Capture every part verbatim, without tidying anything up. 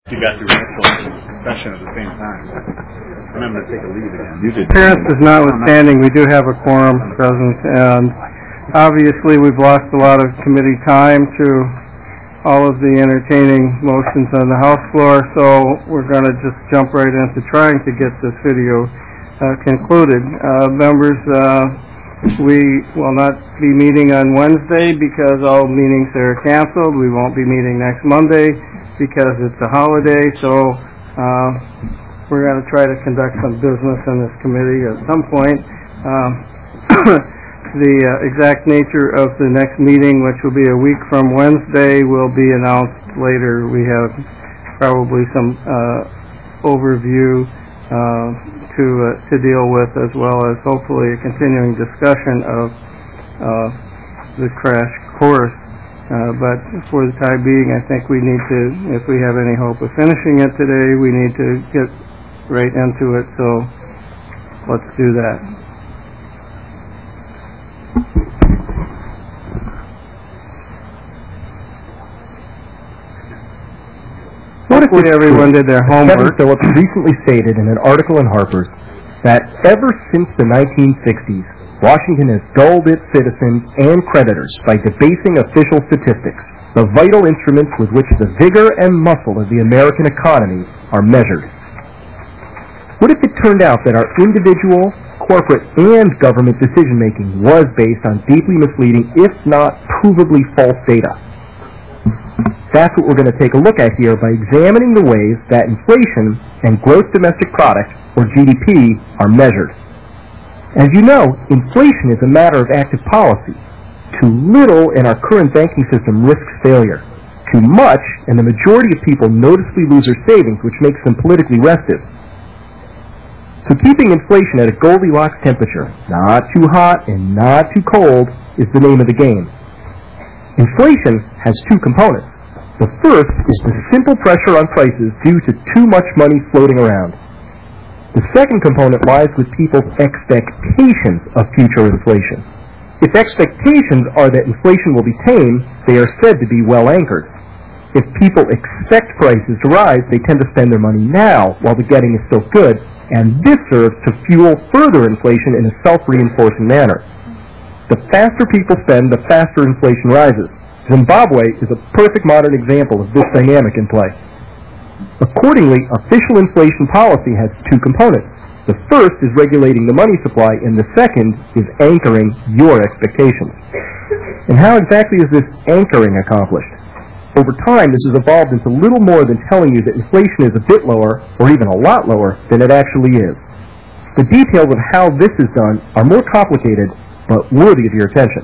You got your initial confession at the same time. And I'm going to take a leave again. You did. Appearances notwithstanding, we do have a quorum present, and obviously we've lost a lot of committee time to all of the entertaining motions on the House floor, so we're going to just jump right into trying to get this video uh, concluded. Uh, members, uh, we will not be meeting on Wednesday because all meetings are canceled. We won't be meeting next Monday because it's a holiday, so uh, we're going to try to conduct some business in this committee at some point. Um, the uh, exact nature of the next meeting, which will be a week from Wednesday, will be announced later. We have probably some uh, overview uh, to uh, to deal with, as well as hopefully a continuing discussion of uh, the crash course. Uh, but for the time being, I think we need to, if we have any hope of finishing it today, we need to get right into it, so let's do that. What if everyone did their homework? Kevin Phillips recently stated in an article in Harper's that ever since the nineteen sixties, Washington has gulled its citizens and creditors by debasing official statistics, the vital instruments with which the vigor and muscle of the American economy are measured. What if it turned out that our individual, corporate, and government decision-making was based on deeply misleading, if not provably false data? That's what we're going to take a look at here by examining the ways that inflation and gross domestic product, or G D P, are measured. As you know, inflation is a matter of active policy. Too little in our current banking system risks failure. Too much, and the majority of people noticeably lose their savings, which makes them politically restive. So keeping inflation at a Goldilocks temperature, not too hot and not too cold, is the name of the game. Inflation has two components. The first is the simple pressure on prices due to too much money floating around. The second component lies with people's expectations of future inflation. If expectations are that inflation will be tamed, they are said to be well anchored. If people expect prices to rise, they tend to spend their money now while the getting is still good, and this serves to fuel further inflation in a self-reinforcing manner. The faster people spend, the faster inflation rises. Zimbabwe is a perfect modern example of this dynamic in play. Accordingly, official inflation policy has two components. The first is regulating the money supply, and the second is anchoring your expectations. And how exactly is this anchoring accomplished? Over time, this has evolved into little more than telling you that inflation is a bit lower, or even a lot lower, than it actually is. The details of how this is done are more complicated, but worthy of your attention.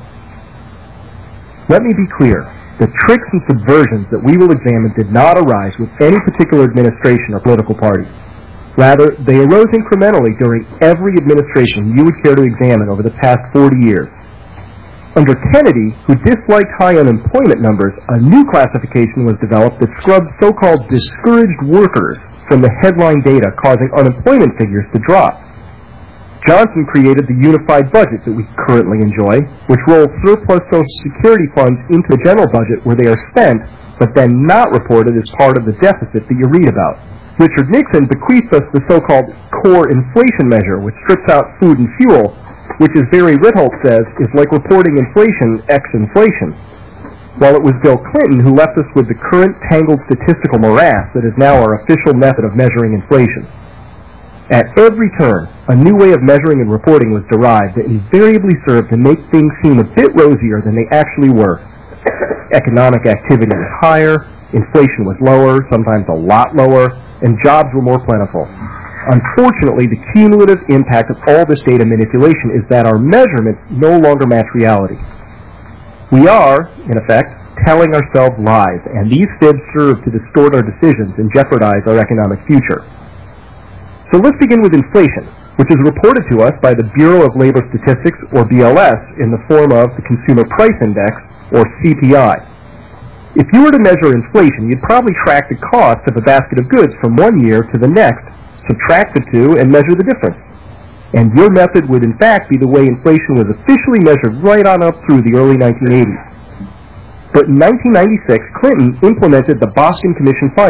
Let me be clear. The tricks and subversions that we will examine did not arise with any particular administration or political party. Rather, they arose incrementally during every administration you would care to examine over the past forty years. Under Kennedy, who disliked high unemployment numbers, a new classification was developed that scrubbed so-called discouraged workers from the headline data, causing unemployment figures to drop. Johnson created the unified budget that we currently enjoy, which rolls surplus Social Security funds into the general budget where they are spent, but then not reported as part of the deficit that you read about. Richard Nixon bequeathed us the so-called core inflation measure, which strips out food and fuel, which, as Barry Ritholtz says, is like reporting inflation ex-inflation. While it was Bill Clinton who left us with the current tangled statistical morass that is now our official method of measuring inflation. At every turn, a new way of measuring and reporting was derived that invariably served to make things seem a bit rosier than they actually were. Economic activity was higher, inflation was lower, sometimes a lot lower, and jobs were more plentiful. Unfortunately, the cumulative impact of all this data manipulation is that our measurements no longer match reality. We are, in effect, telling ourselves lies, and these fibs serve to distort our decisions and jeopardize our economic future. So let's begin with inflation, which is reported to us by the Bureau of Labor Statistics, or B L S, in the form of the Consumer Price Index, or C P I. If you were to measure inflation, you'd probably track the cost of a basket of goods from one year to the next, subtract the two, and measure the difference. And your method would in fact be the way inflation was officially measured right on up through the early nineteen eighties. But in nineteen ninety-six, Clinton implemented the Boston Commission findings,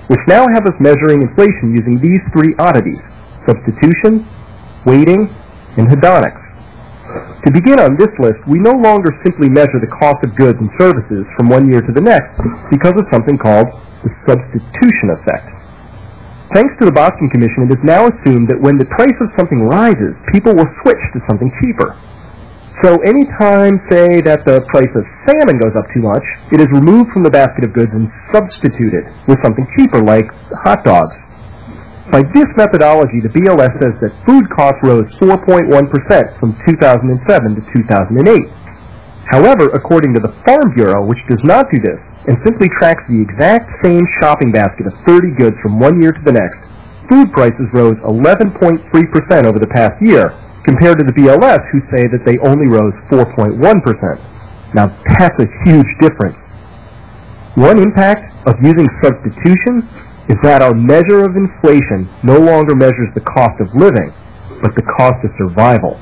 which now have us measuring inflation using these three oddities: substitution, weighting, and hedonics. To begin on this list, we no longer simply measure the cost of goods and services from one year to the next because of something called the substitution effect. Thanks to the Boston Commission, it is now assumed that when the price of something rises, people will switch to something cheaper. So any time, say, that the price of salmon goes up too much, it is removed from the basket of goods and substituted with something cheaper like hot dogs. By this methodology, the B L S says that food costs rose four point one percent from two thousand seven to two thousand eight. However, according to the Farm Bureau, which does not do this and simply tracks the exact same shopping basket of thirty goods from one year to the next, food prices rose eleven point three percent over the past year, compared to the B L S, who say that they only rose four point one percent. Now, that's a huge difference. One impact of using substitution is that our measure of inflation no longer measures the cost of living, but the cost of survival.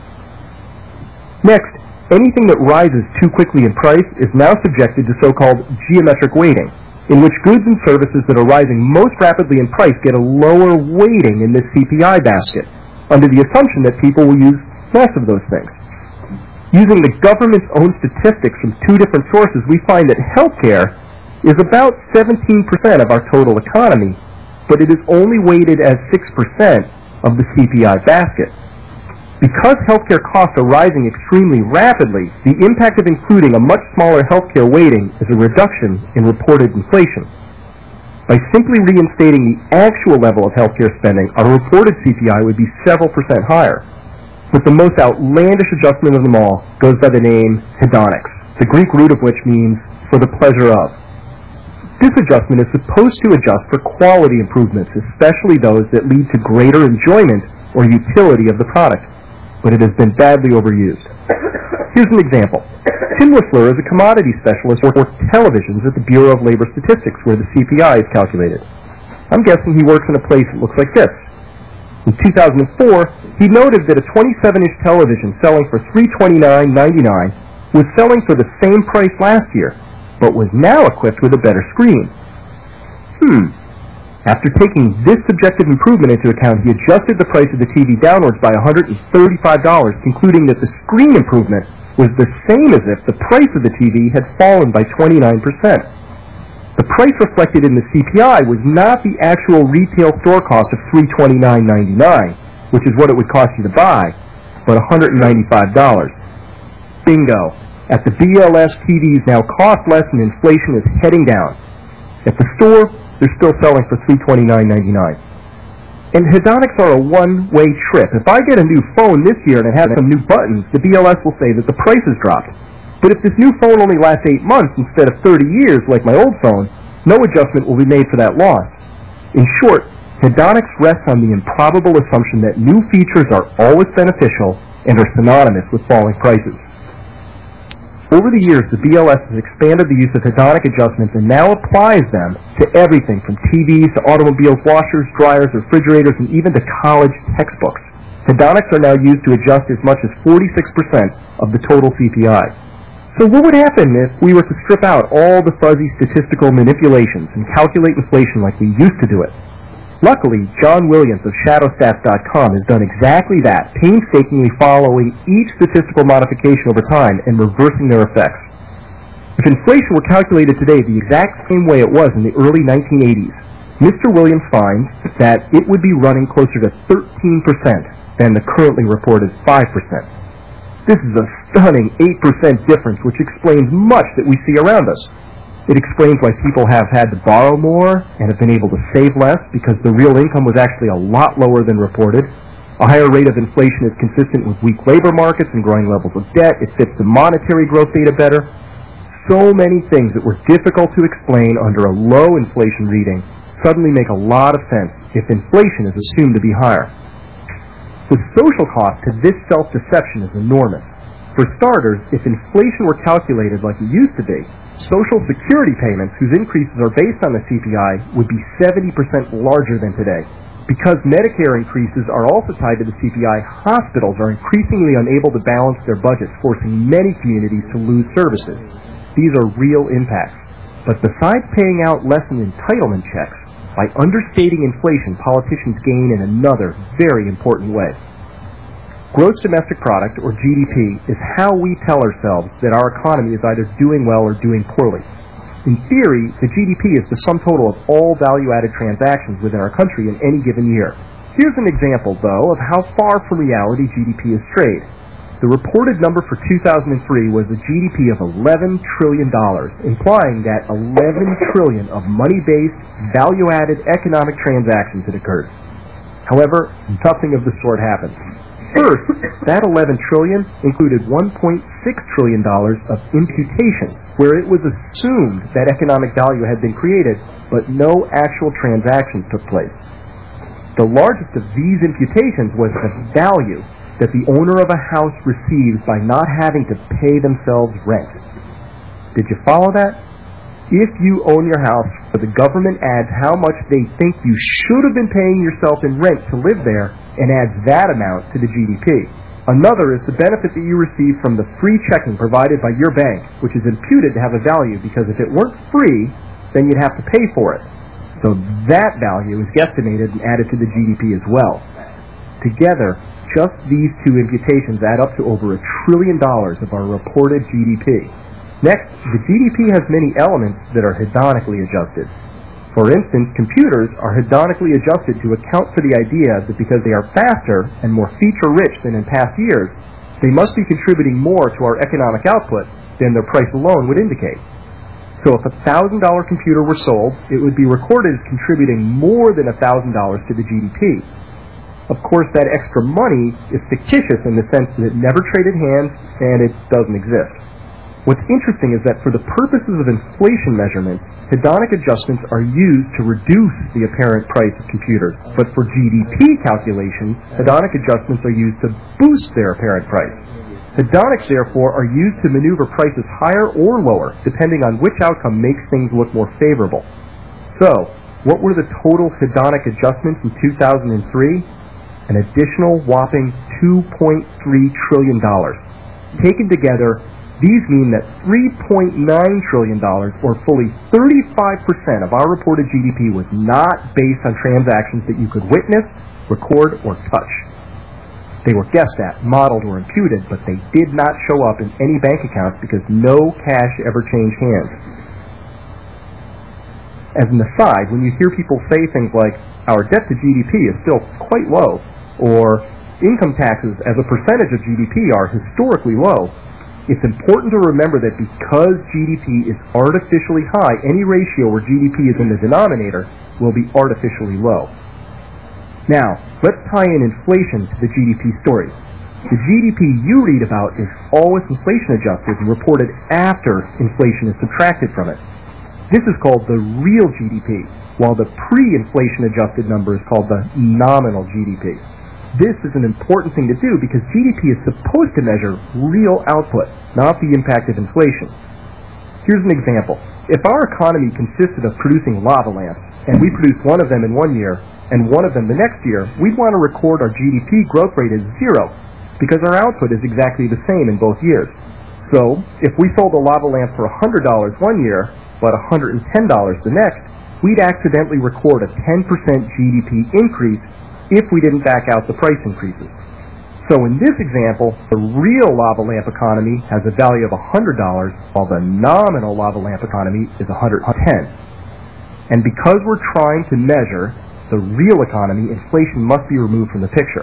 Next, anything that rises too quickly in price is now subjected to so-called geometric weighting, in which goods and services that are rising most rapidly in price get a lower weighting in this C P I basket, under the assumption that people will use less of those things. Using the government's own statistics from two different sources, we find that healthcare is about seventeen percent of our total economy, but it is only weighted as six percent of the C P I basket. Because healthcare costs are rising extremely rapidly, the impact of including a much smaller healthcare weighting is a reduction in reported inflation. By simply reinstating the actual level of healthcare spending, our reported C P I would be several percent higher. But the most outlandish adjustment of them all goes by the name hedonics, the Greek root of which means for the pleasure of. This adjustment is supposed to adjust for quality improvements, especially those that lead to greater enjoyment or utility of the product, but it has been badly overused. Here's an example. Tim Whistler is a commodity specialist for televisions at the Bureau of Labor Statistics, where the C P I is calculated. I'm guessing he works in a place that looks like this. In two thousand four, he noted that a twenty-seven inch television selling for three hundred twenty-nine dollars and ninety-nine cents was selling for the same price last year, but was now equipped with a better screen. Hmm. After taking this subjective improvement into account, he adjusted the price of the T V downwards by one hundred thirty-five dollars, concluding that the screen improvement was the same as if the price of the T V had fallen by twenty-nine percent. The price reflected in the C P I was not the actual retail store cost of three hundred twenty-nine dollars and ninety-nine cents, which is what it would cost you to buy, but one hundred ninety-five dollars. Bingo. At the B L S, T Vs now cost less and inflation is heading down. At the store, they're still selling for three hundred twenty-nine dollars and ninety-nine cents. And hedonics are a one-way trip. If I get a new phone this year and it has some new buttons, the B L S will say that the price has dropped. But if this new phone only lasts eight months instead of thirty years like my old phone, no adjustment will be made for that loss. In short, hedonics rests on the improbable assumption that new features are always beneficial and are synonymous with falling prices. Over the years, the B L S has expanded the use of hedonic adjustments and now applies them to everything from T Vs to automobiles, washers, dryers, refrigerators, and even to college textbooks. Hedonics are now used to adjust as much as forty-six percent of the total C P I. So what would happen if we were to strip out all the fuzzy statistical manipulations and calculate inflation like we used to do it? Luckily, John Williams of shadow stats dot com has done exactly that, painstakingly following each statistical modification over time and reversing their effects. If inflation were calculated today the exact same way it was in the early nineteen eighties, Mister Williams finds that it would be running closer to thirteen percent than the currently reported five percent. This is a stunning eight percent difference, which explains much that we see around us. It explains why people have had to borrow more and have been able to save less because the real income was actually a lot lower than reported. A higher rate of inflation is consistent with weak labor markets and growing levels of debt. It fits the monetary growth data better. So many things that were difficult to explain under a low inflation reading suddenly make a lot of sense if inflation is assumed to be higher. The social cost to this self-deception is enormous. For starters, if inflation were calculated like it used to be, Social Security payments, whose increases are based on the C P I, would be seventy percent larger than today. Because Medicare increases are also tied to the C P I, hospitals are increasingly unable to balance their budgets, forcing many communities to lose services. These are real impacts. But besides paying out less in entitlement checks, By understating inflation, politicians gain in another very important way. Gross domestic product, or G D P, is how we tell ourselves that our economy is either doing well or doing poorly. In theory, the G D P is the sum total of all value-added transactions within our country in any given year. Here's an example, though, of how far from reality G D P is strayed. The reported number for two thousand three was a G D P of eleven trillion dollars, implying that eleven trillion dollars of money-based, value-added economic transactions had occurred. However, nothing of the sort happened. First, that eleven trillion dollars included one point six trillion dollars of imputation, where it was assumed that economic value had been created, but no actual transactions took place. The largest of these imputations was the value that the owner of a house receives by not having to pay themselves rent. Did you follow that? If you own your house, the government adds how much they think you should have been paying yourself in rent to live there and adds that amount to the G D P. Another is the benefit that you receive from the free checking provided by your bank, which is imputed to have a value because if it weren't free, then you'd have to pay for it. So that value is guesstimated and added to the G D P as well. Together, just these two imputations add up to over a trillion dollars of our reported G D P. Next, the G D P has many elements that are hedonically adjusted. For instance, computers are hedonically adjusted to account for the idea that because they are faster and more feature-rich than in past years, they must be contributing more to our economic output than their price alone would indicate. So if a one thousand dollars computer were sold, it would be recorded as contributing more than one thousand dollars to the G D P. Of course, that extra money is fictitious in the sense that it never traded hands and it doesn't exist. What's interesting is that for the purposes of inflation measurements, hedonic adjustments are used to reduce the apparent price of computers. But for G D P calculations, hedonic adjustments are used to boost their apparent price. Hedonics, therefore, are used to maneuver prices higher or lower, depending on which outcome makes things look more favorable. So, what were the total hedonic adjustments in two thousand three? An additional whopping two point three trillion dollars. Taken together, these mean that three point nine trillion dollars, or fully thirty-five percent of our reported G D P, was not based on transactions that you could witness, record, or touch. They were guessed at, modeled, or imputed, but they did not show up in any bank accounts because no cash ever changed hands. As an aside, when you hear people say things like, our debt to G D P is still quite low, or income taxes as a percentage of G D P are historically low, it's important to remember that because G D P is artificially high, any ratio where G D P is in the denominator will be artificially low. Now, let's tie in inflation to the G D P story. The G D P you read about is always inflation adjusted and reported after inflation is subtracted from it. This is called the real G D P, while the pre-inflation adjusted number is called the nominal G D P. This is an important thing to do because G D P is supposed to measure real output, not the impact of inflation. Here's an example. If our economy consisted of producing lava lamps, and we produced one of them in one year, and one of them the next year, we'd want to record our G D P growth rate as zero, because our output is exactly the same in both years. So, if we sold a lava lamp for one hundred dollars one year, but one hundred ten dollars the next, we'd accidentally record a ten percent G D P increase if we didn't back out the price increases. So in this example, the real lava lamp economy has a value of one hundred dollars, while the nominal lava lamp economy is one hundred ten dollars. And because we're trying to measure the real economy, inflation must be removed from the picture.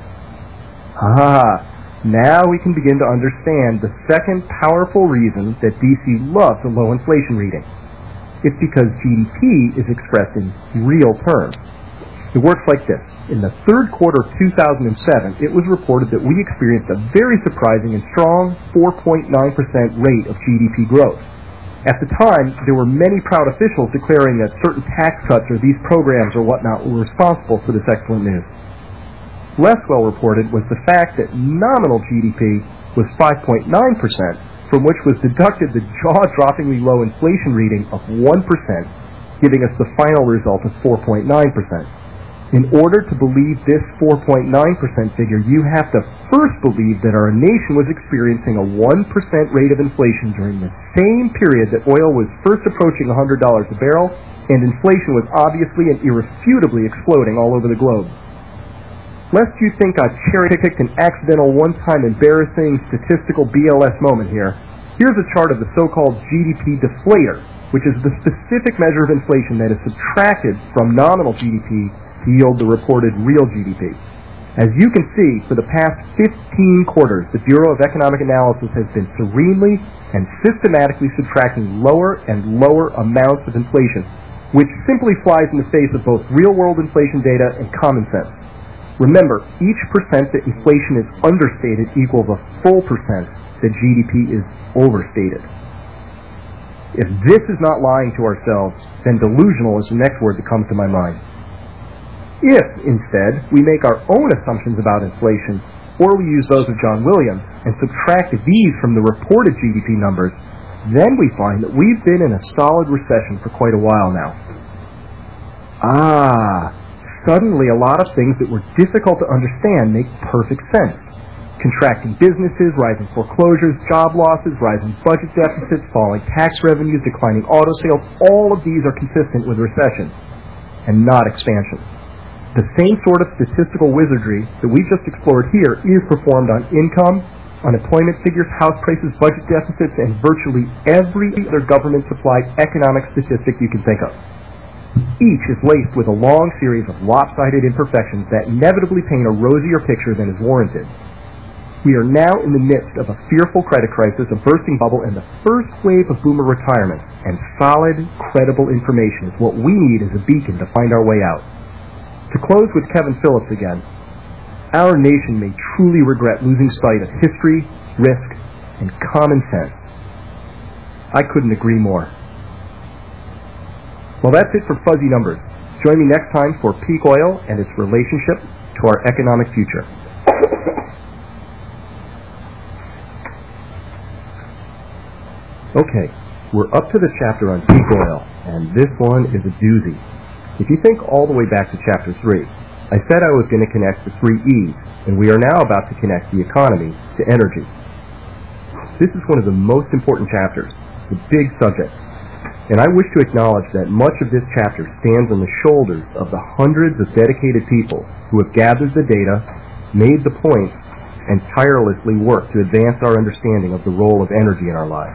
Ah, now we can begin to understand the second powerful reason that D C loves a low inflation reading. It's because G D P is expressed in real terms. It works like this. In the third quarter of two thousand seven, it was reported that we experienced a very surprising and strong four point nine percent rate of G D P growth. At the time, there were many proud officials declaring that certain tax cuts or these programs or whatnot were responsible for this excellent news. Less well reported was the fact that nominal G D P was five point nine percent, from which was deducted the jaw-droppingly low inflation reading of one percent, giving us the final result of four point nine percent. In order to believe this four point nine percent figure, you have to first believe that our nation was experiencing a one percent rate of inflation during the same period that oil was first approaching one hundred dollars a barrel, and inflation was obviously and irrefutably exploding all over the globe. Lest you think I've cherry-picked an accidental one-time embarrassing statistical B L S moment here, here's a chart of the so-called G D P deflator, which is the specific measure of inflation that is subtracted from nominal G D P to yield the reported real G D P. As you can see, for the past fifteen quarters, the Bureau of Economic Analysis has been serenely and systematically subtracting lower and lower amounts of inflation, which simply flies in the face of both real-world inflation data and common sense. Remember, each percent that inflation is understated equals a full percent that G D P is overstated. If this is not lying to ourselves, then delusional is the next word that comes to my mind. If, instead, we make our own assumptions about inflation, or we use those of John Williams, and subtract these from the reported G D P numbers, then we find that we've been in a solid recession for quite a while now. Ah, suddenly a lot of things that were difficult to understand make perfect sense. Contracting businesses, rising foreclosures, job losses, rising budget deficits, falling tax revenues, declining auto sales, all of these are consistent with recession, and not expansion. The same sort of statistical wizardry that we just explored here is performed on income, unemployment figures, house prices, budget deficits, and virtually every other government-supplied economic statistic you can think of. Each is laced with a long series of lopsided imperfections that inevitably paint a rosier picture than is warranted. We are now in the midst of a fearful credit crisis, a bursting bubble, and the first wave of boomer retirement, and solid, credible information is what we need as a beacon to find our way out. To close with Kevin Phillips again, our nation may truly regret losing sight of history, risk, and common sense. I couldn't agree more. Well, that's it for Fuzzy Numbers. Join me next time for peak oil and its relationship to our economic future. Okay, we're up to the chapter on peak oil, and this one is a doozy. If you think all the way back to chapter three, I said I was going to connect the three E's, and we are now about to connect the economy to energy. This is one of the most important chapters, the big subject. And I wish to acknowledge that much of this chapter stands on the shoulders of the hundreds of dedicated people who have gathered the data, made the points, and tirelessly worked to advance our understanding of the role of energy in our lives.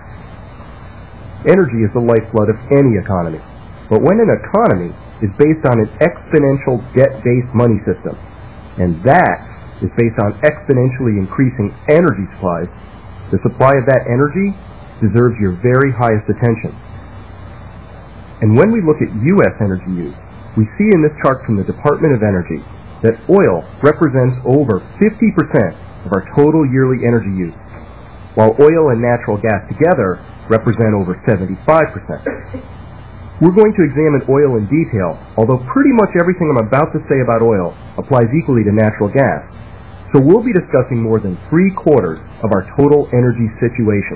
Energy is the lifeblood of any economy, but when an economy is based on an exponential debt-based money system, and that is based on exponentially increasing energy supplies, the supply of that energy deserves your very highest attention. And when we look at U S energy use, we see in this chart from the Department of Energy that oil represents over fifty percent of our total yearly energy use, while oil and natural gas together represent over seventy-five percent. We're going to examine oil in detail, although pretty much everything I'm about to say about oil applies equally to natural gas. So we'll be discussing more than three quarters of our total energy situation.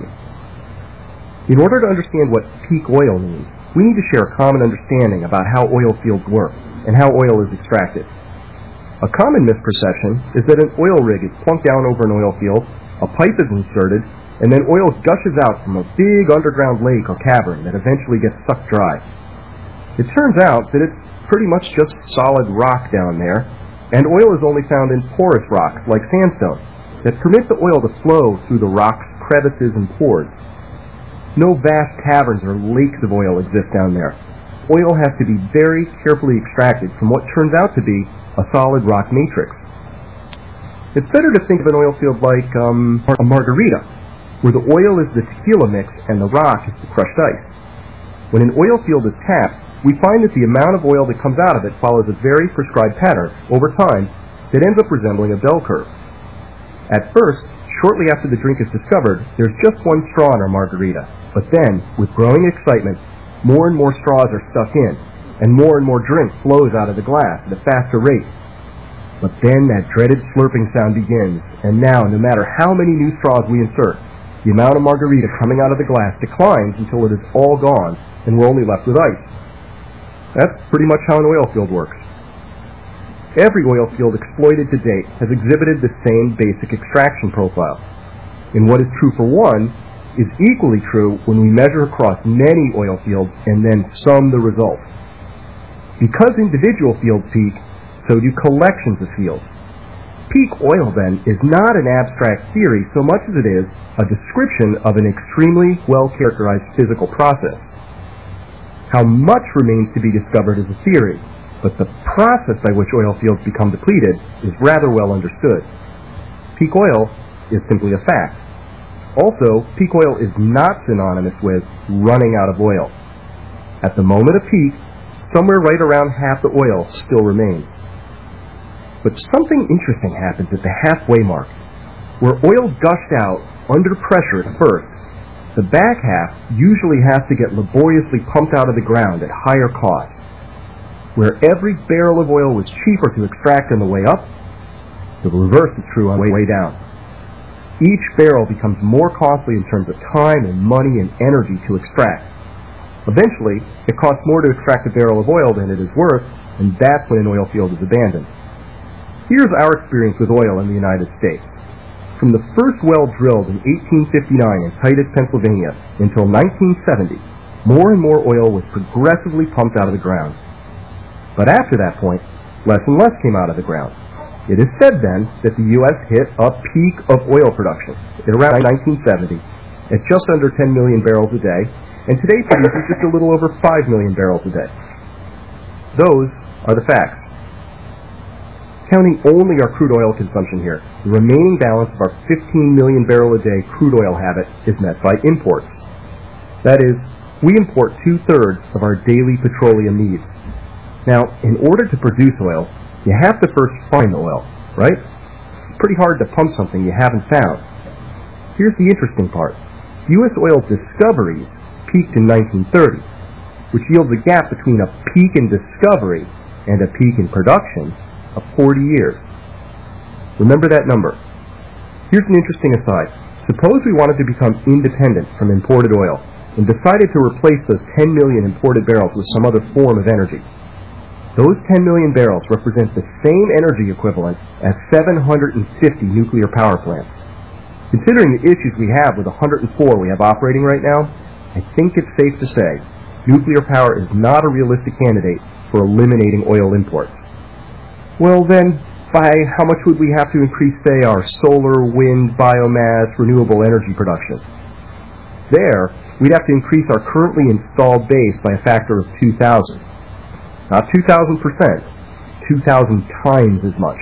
In order to understand what peak oil means, we need to share a common understanding about how oil fields work and how oil is extracted. A common misperception is that an oil rig is plunked down over an oil field, a pipe is inserted, and then oil gushes out from a big underground lake or cavern that eventually gets sucked dry. It turns out that it's pretty much just solid rock down there, and oil is only found in porous rocks like sandstone that permit the oil to flow through the rock's crevices and pores. No vast caverns or lakes of oil exist down there. Oil has to be very carefully extracted from what turns out to be a solid rock matrix. It's better to think of an oil field like um, a margarita, where the oil is the tequila mix and the rock is the crushed ice. When an oil field is tapped, we find that the amount of oil that comes out of it follows a very prescribed pattern over time that ends up resembling a bell curve. At first, shortly after the drink is discovered, there's just one straw in our margarita. But then, with growing excitement, more and more straws are stuck in, and more and more drink flows out of the glass at a faster rate. But then that dreaded slurping sound begins, and now, no matter how many new straws we insert, the amount of margarita coming out of the glass declines until it is all gone, and we're only left with ice. That's pretty much how an oil field works. every oil field exploited to date has exhibited the same basic extraction profile. And what is true for one is equally true when we measure across many oil fields and then sum the results. Because individual fields peak, so do collections of fields. Peak oil, then, is not an abstract theory so much as it is a description of an extremely well-characterized physical process. How much remains to be discovered is a theory, but the process by which oil fields become depleted is rather well understood. Peak oil is simply a fact. Also, peak oil is not synonymous with running out of oil. At the moment of peak, somewhere right around half the oil still remains. But something interesting happens at the halfway mark. Where oil gushed out under pressure at first, the back half usually has to get laboriously pumped out of the ground at higher cost. Where every barrel of oil was cheaper to extract on the way up, the reverse is true on the way down. Each barrel becomes more costly in terms of time and money and energy to extract. Eventually, it costs more to extract a barrel of oil than it is worth, and that's when an oil field is abandoned. Here's our experience with oil in the United States. From the first well drilled in eighteen fifty-nine in Titus, Pennsylvania, until nineteen seventy, more and more oil was progressively pumped out of the ground. But after that point, less and less came out of the ground. It is said then that the U S hit a peak of oil production at around nineteen seventy at just under ten million barrels a day, and today produces just a little over five million barrels a day. Those are the facts. Counting only our crude oil consumption here, the remaining balance of our fifteen million barrel a day crude oil habit is met by imports. That is, we import two-thirds of our daily petroleum needs. Now, in order to produce oil, you have to first find the oil, right? It's pretty hard to pump something you haven't found. Here's the interesting part. U S oil discoveries peaked in nineteen thirty, which yields a gap between a peak in discovery and a peak in production of forty years. Remember that number. Here's an interesting aside. Suppose we wanted to become independent from imported oil and decided to replace those ten million imported barrels with some other form of energy. Those ten million barrels represent the same energy equivalent as seven hundred fifty nuclear power plants. Considering the issues we have with one hundred four we have operating right now, I think it's safe to say nuclear power is not a realistic candidate for eliminating oil imports. Well then, by how much would we have to increase, say, our solar, wind, biomass, renewable energy production? There, we'd have to increase our currently installed base by a factor of two thousand. Not two thousand percent, two thousand times as much.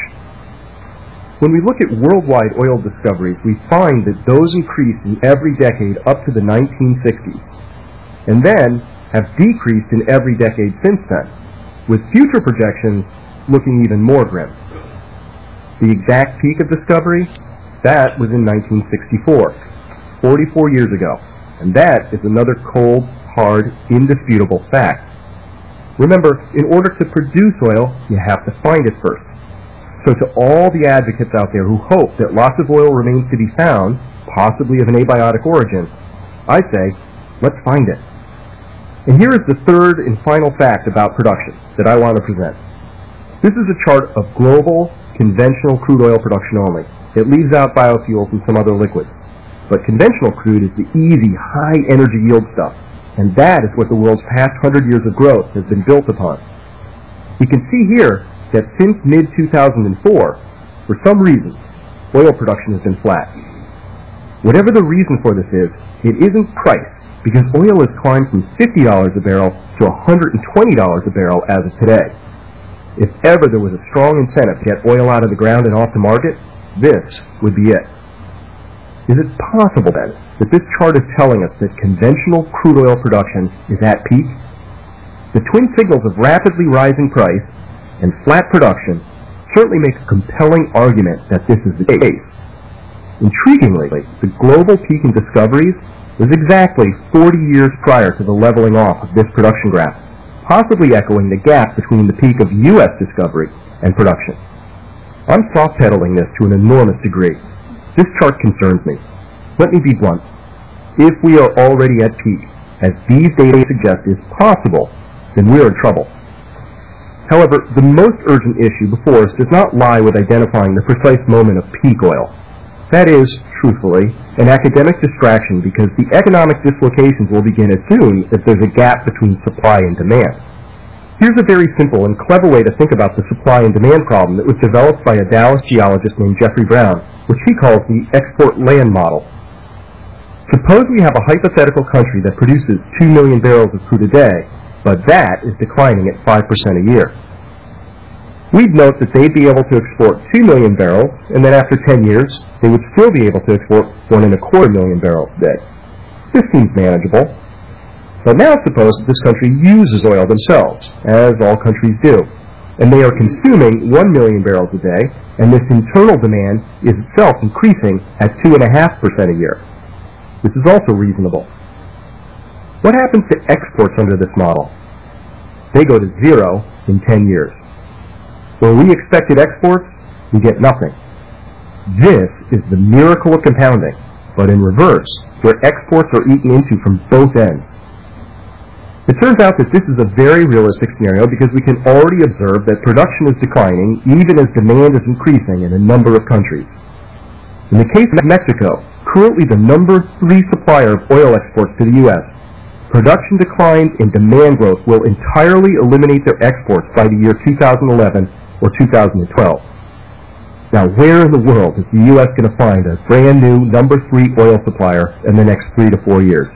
When we look at worldwide oil discoveries, we find that those increased in every decade up to the nineteen sixties, and then have decreased in every decade since then, with future projections looking even more grim. The exact peak of discovery? That was in nineteen sixty-four, forty-four years ago, and that is another cold, hard, indisputable fact. Remember, in order to produce oil, you have to find it first. So to all the advocates out there who hope that lots of oil remains to be found, possibly of an abiotic origin, I say, let's find it. And here is the third and final fact about production that I want to present. This is a chart of global, conventional crude oil production only. It leaves out biofuels and some other liquids. But conventional crude is the easy, high-energy yield stuff, and that is what the world's past hundred years of growth has been built upon. You can see here that since mid two thousand four, for some reason, oil production has been flat. Whatever the reason for this is, it isn't price, because oil has climbed from fifty dollars a barrel to one hundred twenty dollars a barrel as of today. If ever there was a strong incentive to get oil out of the ground and off the market, this would be it. Is it possible, then, that this chart is telling us that conventional crude oil production is at peak? The twin signals of rapidly rising price and flat production certainly make a compelling argument that this is the case. Intriguingly, the global peak in discoveries was exactly forty years prior to the leveling off of this production graph, possibly echoing the gap between the peak of U S discovery and production. I'm soft-pedaling this to an enormous degree. This chart concerns me. Let me be blunt. If we are already at peak, as these data suggest is possible, then we're in trouble. However, the most urgent issue before us does not lie with identifying the precise moment of peak oil. That is, truthfully, an academic distraction because the economic dislocations will begin as soon as there's a gap between supply and demand. Here's a very simple and clever way to think about the supply and demand problem that was developed by a Dallas geologist named Jeffrey Brown, which he calls the export land model. Suppose we have a hypothetical country that produces two million barrels of crude a day, but that is declining at five percent a year. We'd note that they'd be able to export two million barrels, and then after ten years, they would still be able to export one and a quarter million barrels a day. This seems manageable. But now suppose that this country uses oil themselves, as all countries do, and they are consuming one million barrels a day, and this internal demand is itself increasing at two point five percent a year. This is also reasonable. What happens to exports under this model? They go to zero in ten years. Where we expected exports, we get nothing. This is the miracle of compounding, but in reverse, where exports are eaten into from both ends. It turns out that this is a very realistic scenario because we can already observe that production is declining even as demand is increasing in a number of countries. In the case of Mexico, currently the number three supplier of oil exports to the U S, production declines and demand growth will entirely eliminate their exports by the year two thousand eleven or two thousand twelve. Now, where in the world is the U S going to find a brand new number three oil supplier in the next three to four years?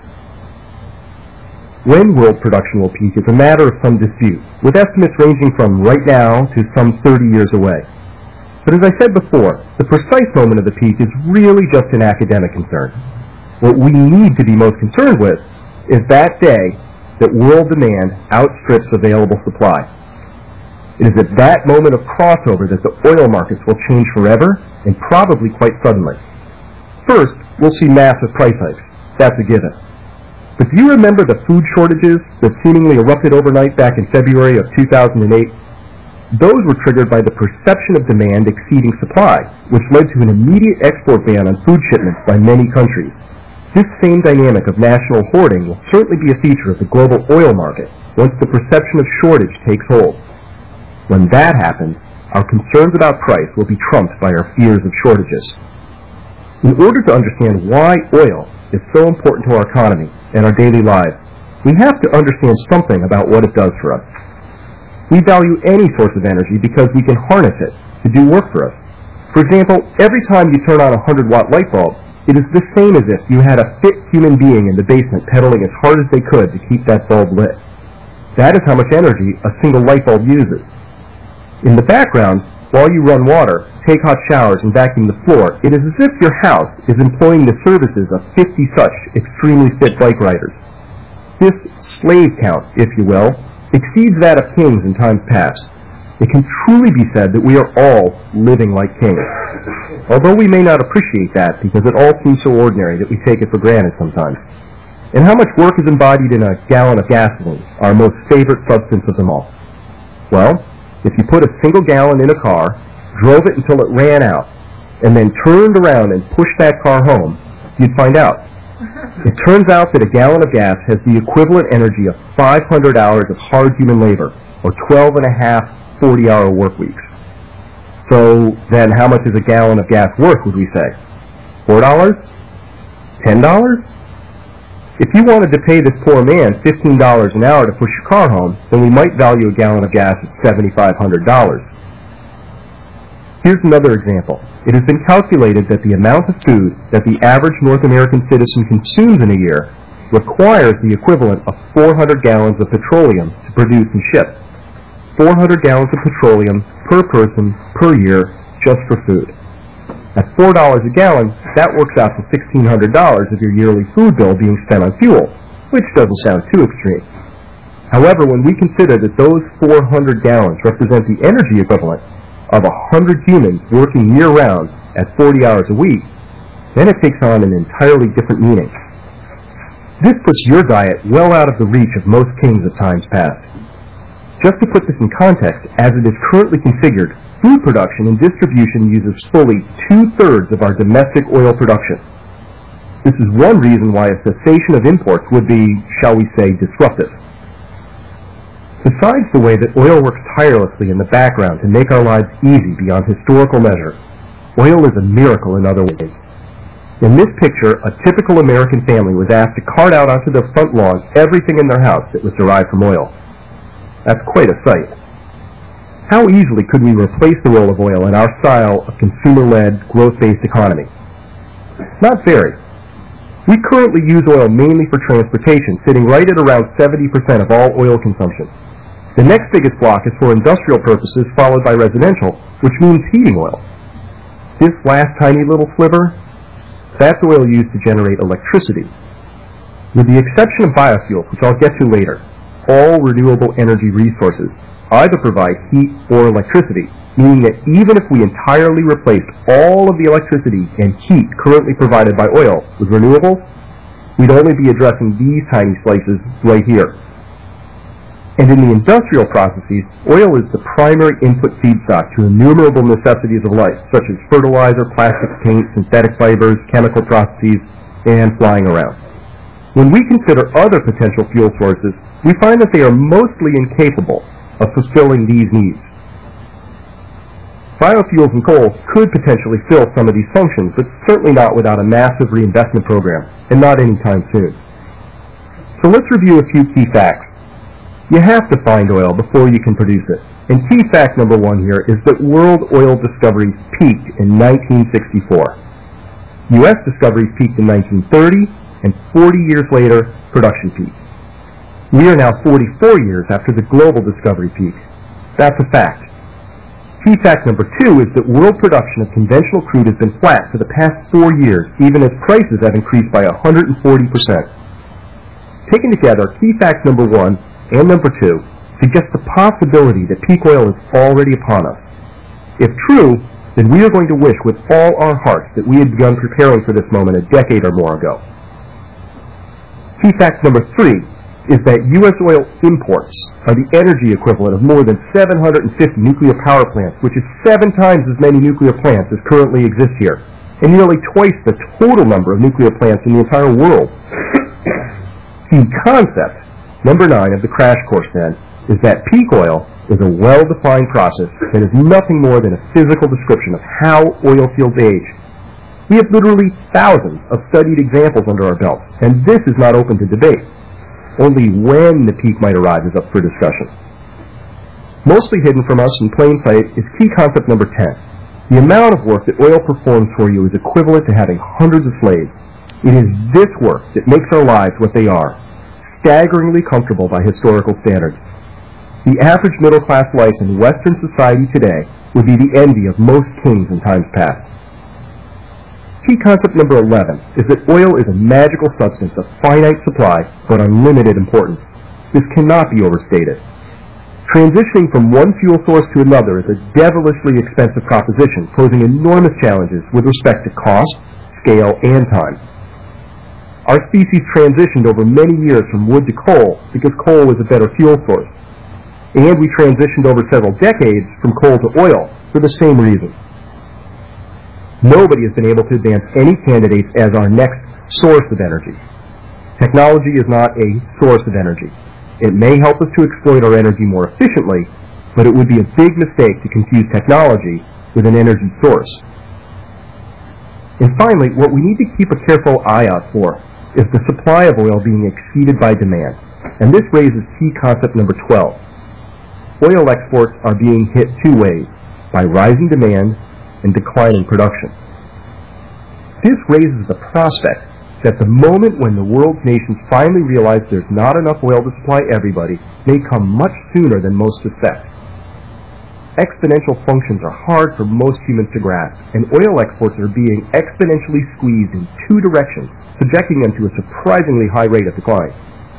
When world production will peak is a matter of some dispute, with estimates ranging from right now to some thirty years away. But as I said before, the precise moment of the peak is really just an academic concern. What we need to be most concerned with is that day that world demand outstrips available supply. It is at that moment of crossover that the oil markets will change forever and probably quite suddenly. First, we'll see massive price hikes. That's a given. But do you remember the food shortages that seemingly erupted overnight back in February of two thousand eight? Those were triggered by the perception of demand exceeding supply, which led to an immediate export ban on food shipments by many countries. This same dynamic of national hoarding will certainly be a feature of the global oil market once the perception of shortage takes hold. When that happens, our concerns about price will be trumped by our fears of shortages. In order to understand why oil is so important to our economy and our daily lives, we have to understand something about what it does for us. We value any source of energy because we can harness it to do work for us. For example, every time you turn on a one hundred watt light bulb, it is the same as if you had a fit human being in the basement pedaling as hard as they could to keep that bulb lit. That is how much energy a single light bulb uses. In the background, while you run water, take hot showers, and vacuum the floor, it is as if your house is employing the services of fifty such extremely fit bike riders. This slave count, if you will, exceeds that of kings in times past. It can truly be said that we are all living like kings. Although we may not appreciate that because it all seems so ordinary that we take it for granted sometimes. And how much work is embodied in a gallon of gasoline, our most favorite substance of them all? Well, if you put a single gallon in a car, drove it until it ran out, and then turned around and pushed that car home, you'd find out. It turns out that a gallon of gas has the equivalent energy of five hundred hours of hard human labor, or twelve and a half forty-hour work weeks. So then how much is a gallon of gas worth, would we say? Four dollars? Ten dollars? If you wanted to pay this poor man fifteen dollars an hour to push your car home, then we might value a gallon of gas at seven thousand five hundred dollars. Here's another example. It has been calculated that the amount of food that the average North American citizen consumes in a year requires the equivalent of four hundred gallons of petroleum to produce and ship. four hundred gallons of petroleum per person per year just for food. At four dollars a gallon, that works out to sixteen hundred dollars of your yearly food bill being spent on fuel, which doesn't sound too extreme. However, when we consider that those four hundred gallons represent the energy equivalent of one hundred humans working year-round at forty hours a week, then it takes on an entirely different meaning. This puts your diet well out of the reach of most kings of times past. Just to put this in context, as it is currently configured, food production and distribution uses fully two-thirds of our domestic oil production. This is one reason why a cessation of imports would be, shall we say, disruptive. Besides the way that oil works tirelessly in the background to make our lives easy beyond historical measure, oil is a miracle in other ways. In this picture, a typical American family was asked to cart out onto their front lawn everything in their house that was derived from oil. That's quite a sight. How easily could we replace the role of oil in our style of consumer-led, growth-based economy? Not very. We currently use oil mainly for transportation, sitting right at around seventy percent of all oil consumption. The next biggest block is for industrial purposes, followed by residential, which means heating oil. This last tiny little sliver, that's oil used to generate electricity. With the exception of biofuels, which I'll get to later, all renewable energy resources either provide heat or electricity, meaning that even if we entirely replaced all of the electricity and heat currently provided by oil with renewables, we'd only be addressing these tiny slices right here. And in the industrial processes, oil is the primary input feedstock to innumerable necessities of life, such as fertilizer, plastic paint, synthetic fibers, chemical processes, and flying around. When we consider other potential fuel sources, we find that they are mostly incapable of fulfilling these needs. Biofuels and coal could potentially fill some of these functions, but certainly not without a massive reinvestment program, and not anytime soon. So let's review a few key facts. You have to find oil before you can produce it. And key fact number one here is that world oil discoveries peaked in nineteen sixty-four. U S discoveries peaked in nineteen thirty, and forty years later, production peaked. We are now forty-four years after the global discovery peak. That's a fact. Key fact number two is that world production of conventional crude has been flat for the past four years, even as prices have increased by one hundred forty percent. Taken together, key fact number one and number two suggest the possibility that peak oil is already upon us. If true, then we are going to wish with all our hearts that we had begun preparing for this moment a decade or more ago. Key fact number three is that U S oil imports are the energy equivalent of more than seven hundred fifty nuclear power plants, which is seven times as many nuclear plants as currently exist here, and nearly twice the total number of nuclear plants in the entire world. Key concept number nine of the crash course, then, is that peak oil is a well-defined process that is nothing more than a physical description of how oil fields age. We have literally thousands of studied examples under our belts, and this is not open to debate. Only when the peak might arrive is up for discussion. Mostly hidden from us in plain sight is key concept number ten. The amount of work that oil performs for you is equivalent to having hundreds of slaves. It is this work that makes our lives what they are, staggeringly comfortable by historical standards. The average middle-class life in Western society today would be the envy of most kings in times past. Key concept number eleven is that oil is a magical substance of finite supply but unlimited importance. This cannot be overstated. Transitioning from one fuel source to another is a devilishly expensive proposition, posing enormous challenges with respect to cost, scale, and time. Our species transitioned over many years from wood to coal because coal was a better fuel source. And we transitioned over several decades from coal to oil for the same reason. Nobody has been able to advance any candidates as our next source of energy. Technology is not a source of energy. It may help us to exploit our energy more efficiently, but it would be a big mistake to confuse technology with an energy source. And finally, what we need to keep a careful eye out for is the supply of oil being exceeded by demand. And this raises key concept number twelve. Oil exports are being hit two ways, by rising demand and declining production. This raises the prospect that the moment when the world's nations finally realize there's not enough oil to supply everybody may come much sooner than most suspect. Exponential functions are hard for most humans to grasp, and oil exports are being exponentially squeezed in two directions, subjecting them to a surprisingly high rate of decline.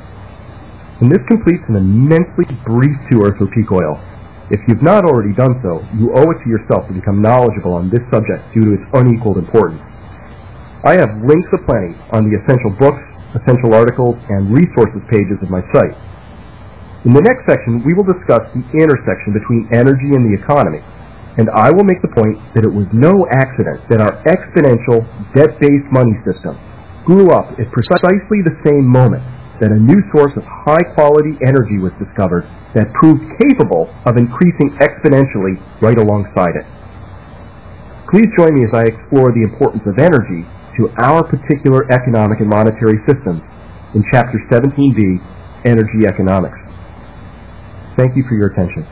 And this completes an immensely brief tour through peak oil. If you've not already done so, you owe it to yourself to become knowledgeable on this subject due to its unequaled importance. I have links aplenty on the essential books, essential articles, and resources pages of my site. In the next section, we will discuss the intersection between energy and the economy, and I will make the point that it was no accident that our exponential, debt-based money system grew up at precisely the same moment that a new source of high-quality energy was discovered that proved capable of increasing exponentially right alongside it. Please join me as I explore the importance of energy to our particular economic and monetary systems in Chapter seventeen B, Energy Economics. Thank you for your attention.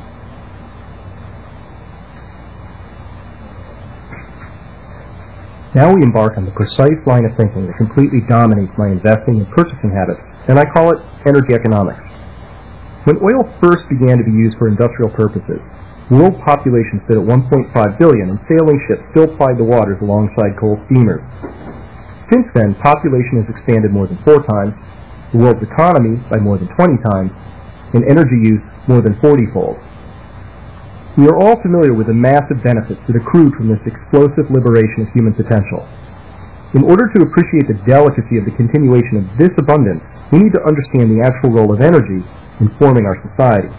Now we embark on the precise line of thinking that completely dominates my investing and purchasing habits, and I call it energy economics. When oil first began to be used for industrial purposes, world population stood at one point five billion, and sailing ships still plied the waters alongside coal steamers. Since then, population has expanded more than four times, the world's economy by more than twenty times, and energy use more than forty-fold. We are all familiar with the massive benefits that accrued from this explosive liberation of human potential. In order to appreciate the delicacy of the continuation of this abundance, we need to understand the actual role of energy in forming our society.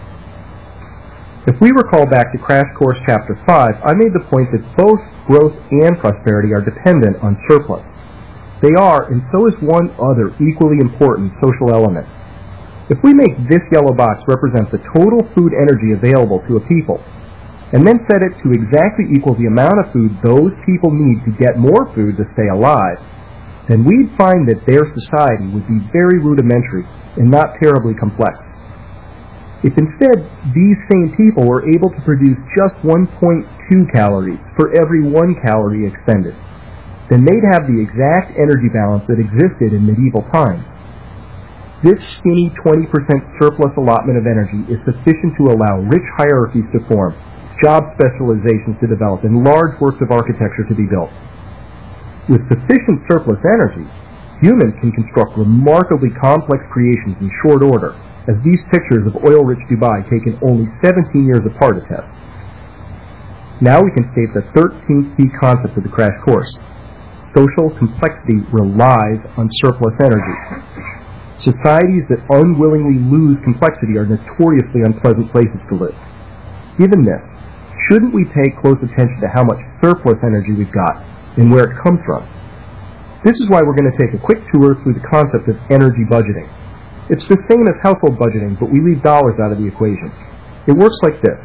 If we recall back to Crash Course Chapter five, I made the point that both growth and prosperity are dependent on surplus. They are, and so is one other equally important social element. If we make this yellow box represent the total food energy available to a people, and then set it to exactly equal the amount of food those people need to get more food to stay alive, then we'd find that their society would be very rudimentary and not terribly complex. If instead these same people were able to produce just one point two calories for every one calorie expended, then they'd have the exact energy balance that existed in medieval times. This skinny twenty percent surplus allotment of energy is sufficient to allow rich hierarchies to form, job specializations to develop, and large works of architecture to be built. With sufficient surplus energy, humans can construct remarkably complex creations in short order, as these pictures of oil-rich Dubai taken only seventeen years apart attest. Now we can state the thirteenth key concept of the Crash Course. Social complexity relies on surplus energy. Societies that unwillingly lose complexity are notoriously unpleasant places to live. Given this, shouldn't we pay close attention to how much surplus energy we've got and where it comes from? This is why we're going to take a quick tour through the concept of energy budgeting. It's the same as household budgeting, but we leave dollars out of the equation. It works like this.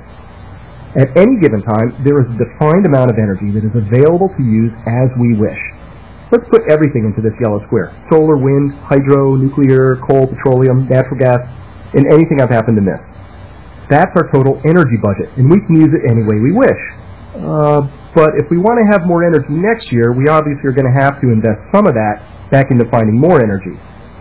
At any given time, there is a defined amount of energy that is available to use as we wish. Let's put everything into this yellow square. Solar, wind, hydro, nuclear, coal, petroleum, natural gas, and anything I've happened to miss. That's our total energy budget, and we can use it any way we wish. Uh, but if we want to have more energy next year, we obviously are going to have to invest some of that back into finding more energy.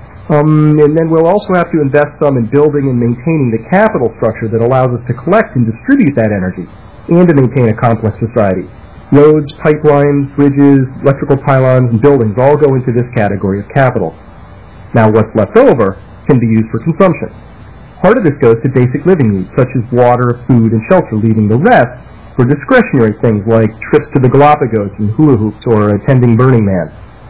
Um, and then we'll also have to invest some in building and maintaining the capital structure that allows us to collect and distribute that energy, and to maintain a complex society. Roads, pipelines, bridges, electrical pylons, and buildings all go into this category of capital. Now what's left over can be used for consumption. Part of this goes to basic living needs, such as water, food, and shelter, leaving the rest for discretionary things like trips to the Galapagos and hula hoops or attending Burning Man.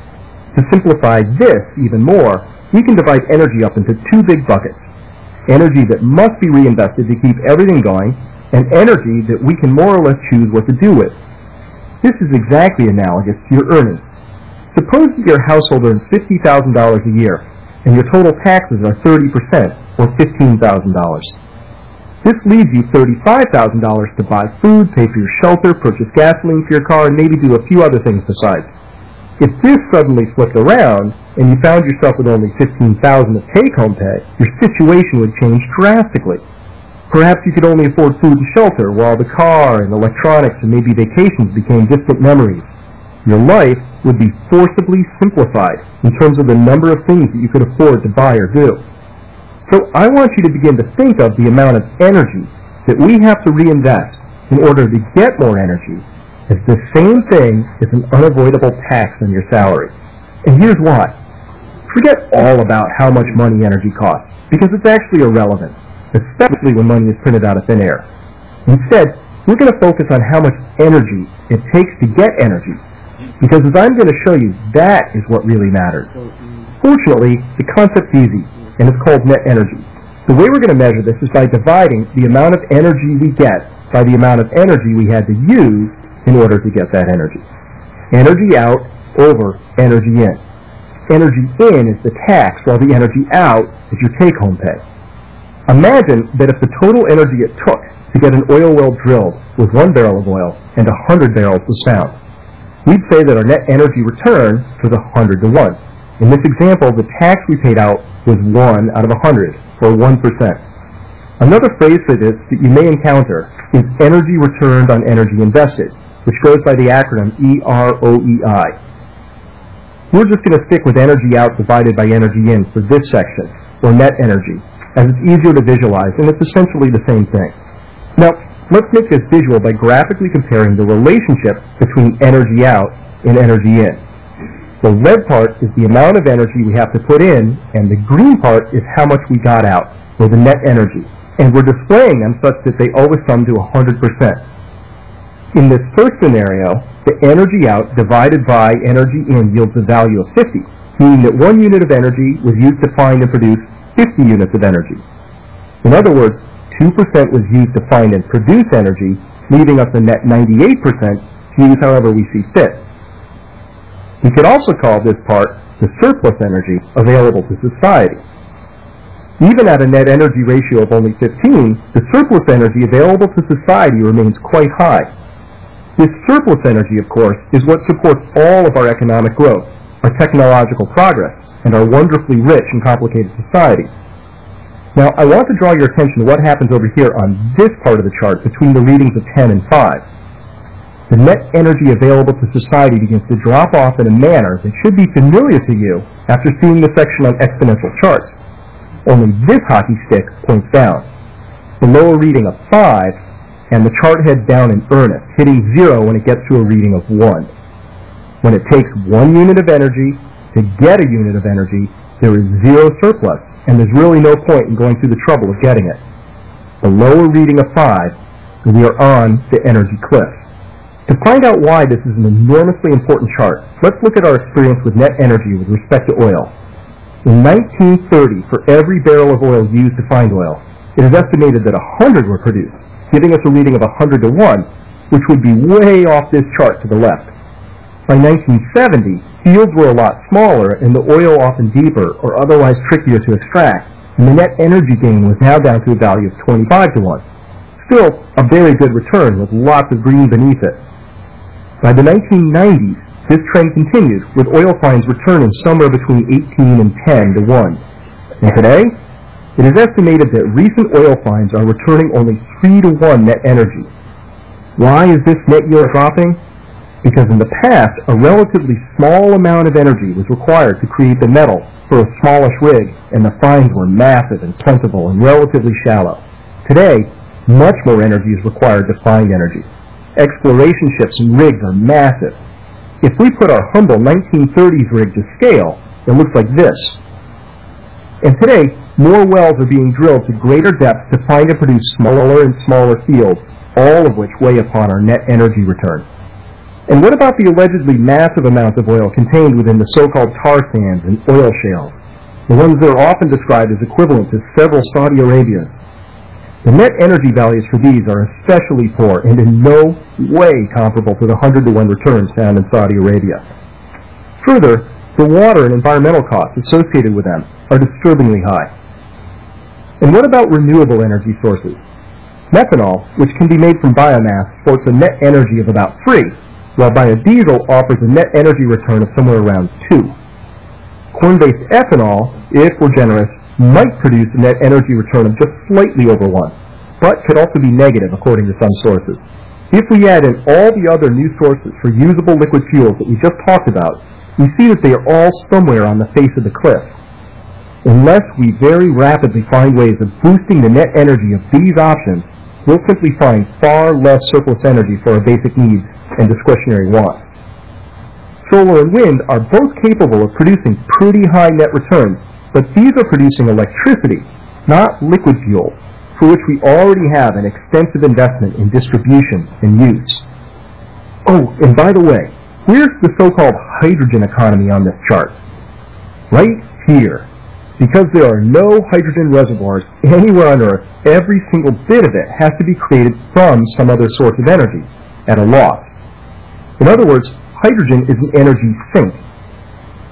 To simplify this even more, we can divide energy up into two big buckets. Energy that must be reinvested to keep everything going, and energy that we can more or less choose what to do with. This is exactly analogous to your earnings. Suppose that your household earns fifty thousand dollars a year, and your total taxes are thirty percent, or fifteen thousand dollars. This leaves you thirty-five thousand dollars to buy food, pay for your shelter, purchase gasoline for your car, and maybe do a few other things besides. If this suddenly flipped around, and you found yourself with only fifteen thousand dollars of take-home pay, your situation would change drastically. Perhaps you could only afford food and shelter, while the car and electronics and maybe vacations became distant memories. Your life would be forcibly simplified in terms of the number of things that you could afford to buy or do. So I want you to begin to think of the amount of energy that we have to reinvest in order to get more energy as the same thing as an unavoidable tax on your salary. And here's why. Forget all about how much money energy costs, because it's actually irrelevant, especially when money is printed out of thin air. Instead, we're going to focus on how much energy it takes to get energy, because as I'm going to show you, that is what really matters. Fortunately, the concept's easy, and it's called net energy. The way we're going to measure this is by dividing the amount of energy we get by the amount of energy we had to use in order to get that energy. Energy out over energy in. energy in is the tax, while the energy out is your take-home pay. Imagine that if the total energy it took to get an oil well drilled was one barrel of oil and one hundred barrels was found. We'd say that our net energy return was one hundred to one. In this example, the tax we paid out was one out of one hundred, or one percent. Another phrase for this that you may encounter is energy returned on energy invested, which goes by the acronym E R O E I. We're just going to stick with energy out divided by energy in for this section, or net energy, as it's easier to visualize, and it's essentially the same thing. Now, let's make this visual by graphically comparing the relationship between energy out and energy in. The red part is the amount of energy we have to put in, and the green part is how much we got out, or the net energy. And we're displaying them such that they always sum to one hundred percent. In this first scenario, the energy out divided by energy in yields a value of fifty, meaning that one unit of energy was used to find and produce fifty units of energy. In other words, two percent was used to find and produce energy, leaving us a net ninety-eight percent to use however we see fit. We could also call this part the surplus energy available to society. Even at a net energy ratio of only fifteen, the surplus energy available to society remains quite high. This surplus energy, of course, is what supports all of our economic growth, our technological progress, and our wonderfully rich and complicated society. Now, I want to draw your attention to what happens over here on this part of the chart between the readings of ten and five. The net energy available to society begins to drop off in a manner that should be familiar to you after seeing the section on exponential charts. Only this hockey stick points down. The lower reading of five, and the chart heads down in earnest, hitting zero when it gets to a reading of one. When it takes one unit of energy to get a unit of energy, there is zero surplus, and there's really no point in going through the trouble of getting it. The lower reading of five, we are on the energy cliff. To find out why this is an enormously important chart, let's look at our experience with net energy with respect to oil. In nineteen thirty, for every barrel of oil used to find oil, it is estimated that one hundred were produced, giving us a reading of one hundred to one, which would be way off this chart to the left. By nineteen seventy, fields were a lot smaller and the oil often deeper or otherwise trickier to extract, and the net energy gain was now down to a value of twenty-five to one. Still, a very good return with lots of green beneath it. By the nineteen nineties, this trend continued, with oil finds returning somewhere between eighteen and ten to one. And today, it is estimated that recent oil finds are returning only three to one net energy. Why is this net yield dropping? Because in the past, a relatively small amount of energy was required to create the metal for a smallish rig, and the finds were massive and plentiful and relatively shallow. Today, much more energy is required to find energy. Exploration ships and rigs are massive. If we put our humble nineteen thirties rig to scale, it looks like this. And today, more wells are being drilled to greater depth to find and produce smaller and smaller fields, all of which weigh upon our net energy return. And what about the allegedly massive amounts of oil contained within the so-called tar sands and oil shales, the ones that are often described as equivalent to several Saudi Arabias? The net energy values for these are especially poor and in no way comparable to the one hundred to one returns found in Saudi Arabia. Further, the water and environmental costs associated with them are disturbingly high. And what about renewable energy sources? Methanol, which can be made from biomass, sports a net energy of about three, while biodiesel offers a net energy return of somewhere around two. Corn-based ethanol, if we're generous, might produce a net energy return of just slightly over one, but could also be negative according to some sources. If we add in all the other new sources for usable liquid fuels that we just talked about, we see that they are all somewhere on the face of the cliff. Unless we very rapidly find ways of boosting the net energy of these options, we'll simply find far less surplus energy for our basic needs and discretionary wants. Solar and wind are both capable of producing pretty high net returns, but these are producing electricity, not liquid fuel, for which we already have an extensive investment in distribution and use. Oh, and by the way, where's the so-called hydrogen economy on this chart? Right here. Because there are no hydrogen reservoirs anywhere on Earth, every single bit of it has to be created from some other source of energy, at a loss. In other words, hydrogen is an energy sink.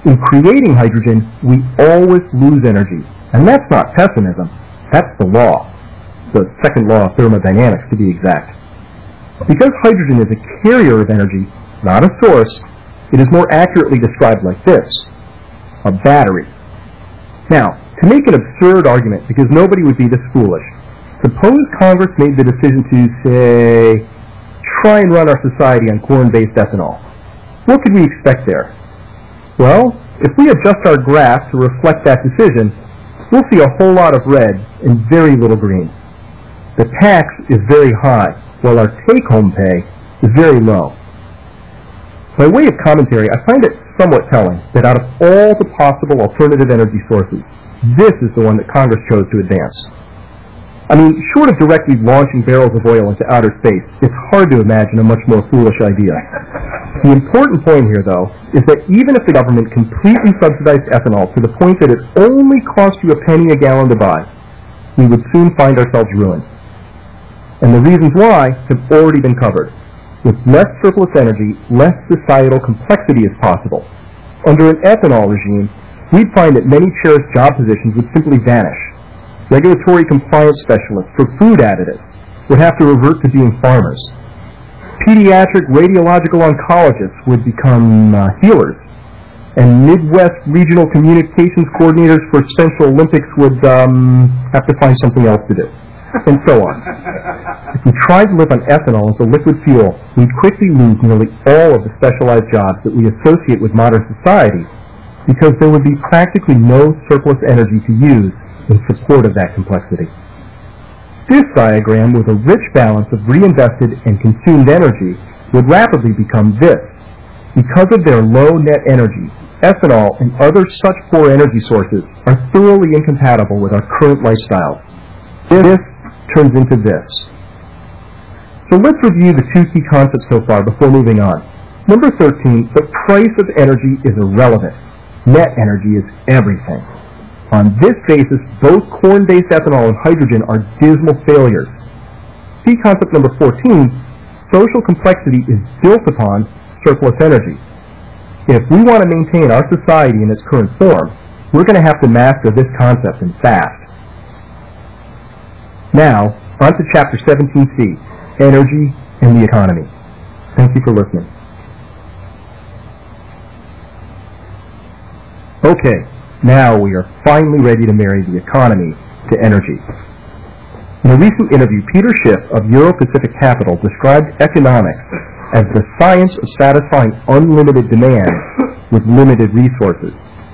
In creating hydrogen, we always lose energy. And that's not pessimism. That's the law. The second law of thermodynamics, to be exact. Because hydrogen is a carrier of energy, not a source, it is more accurately described like this: a battery. Now, to make an absurd argument, because nobody would be this foolish, suppose Congress made the decision to, say, try and run our society on corn-based ethanol. What could we expect there? Well, if we adjust our graph to reflect that decision, we'll see a whole lot of red and very little green. The tax is very high, while our take-home pay is very low. By way of commentary, I find it somewhat telling that out of all the possible alternative energy sources, this is the one that Congress chose to advance. I mean, short of directly launching barrels of oil into outer space, it's hard to imagine a much more foolish idea. The important point here, though, is that even if the government completely subsidized ethanol to the point that it only cost you a penny a gallon to buy, we would soon find ourselves ruined. And the reasons why have already been covered. With less surplus energy, less societal complexity is possible. Under an ethanol regime, we'd find that many cherished job positions would simply vanish. Regulatory compliance specialists for food additives would have to revert to being farmers. Pediatric radiological oncologists would become uh, healers. And Midwest regional communications coordinators for Special Olympics would um, have to find something else to do. And so on. If we tried to live on ethanol as a liquid fuel, we'd quickly lose nearly all of the specialized jobs that we associate with modern society, because there would be practically no surplus energy to use in support of that complexity. This diagram, with a rich balance of reinvested and consumed energy, would rapidly become this. Because of their low net energy, ethanol and other such poor energy sources are thoroughly incompatible with our current lifestyles. This turns into this. So let's review the two key concepts so far before moving on. Number thirteen, the price of energy is irrelevant. Net energy is everything. On this basis, both corn-based ethanol and hydrogen are dismal failures. Key concept number fourteen, social complexity is built upon surplus energy. If we want to maintain our society in its current form, we're going to have to master this concept and fast. Now, on to Chapter seventeen C, Energy and the Economy. Thank you for listening. Okay, now we are finally ready to marry the economy to energy. In a recent interview, Peter Schiff of Euro-Pacific Capital described economics as the science of satisfying unlimited demand with limited resources.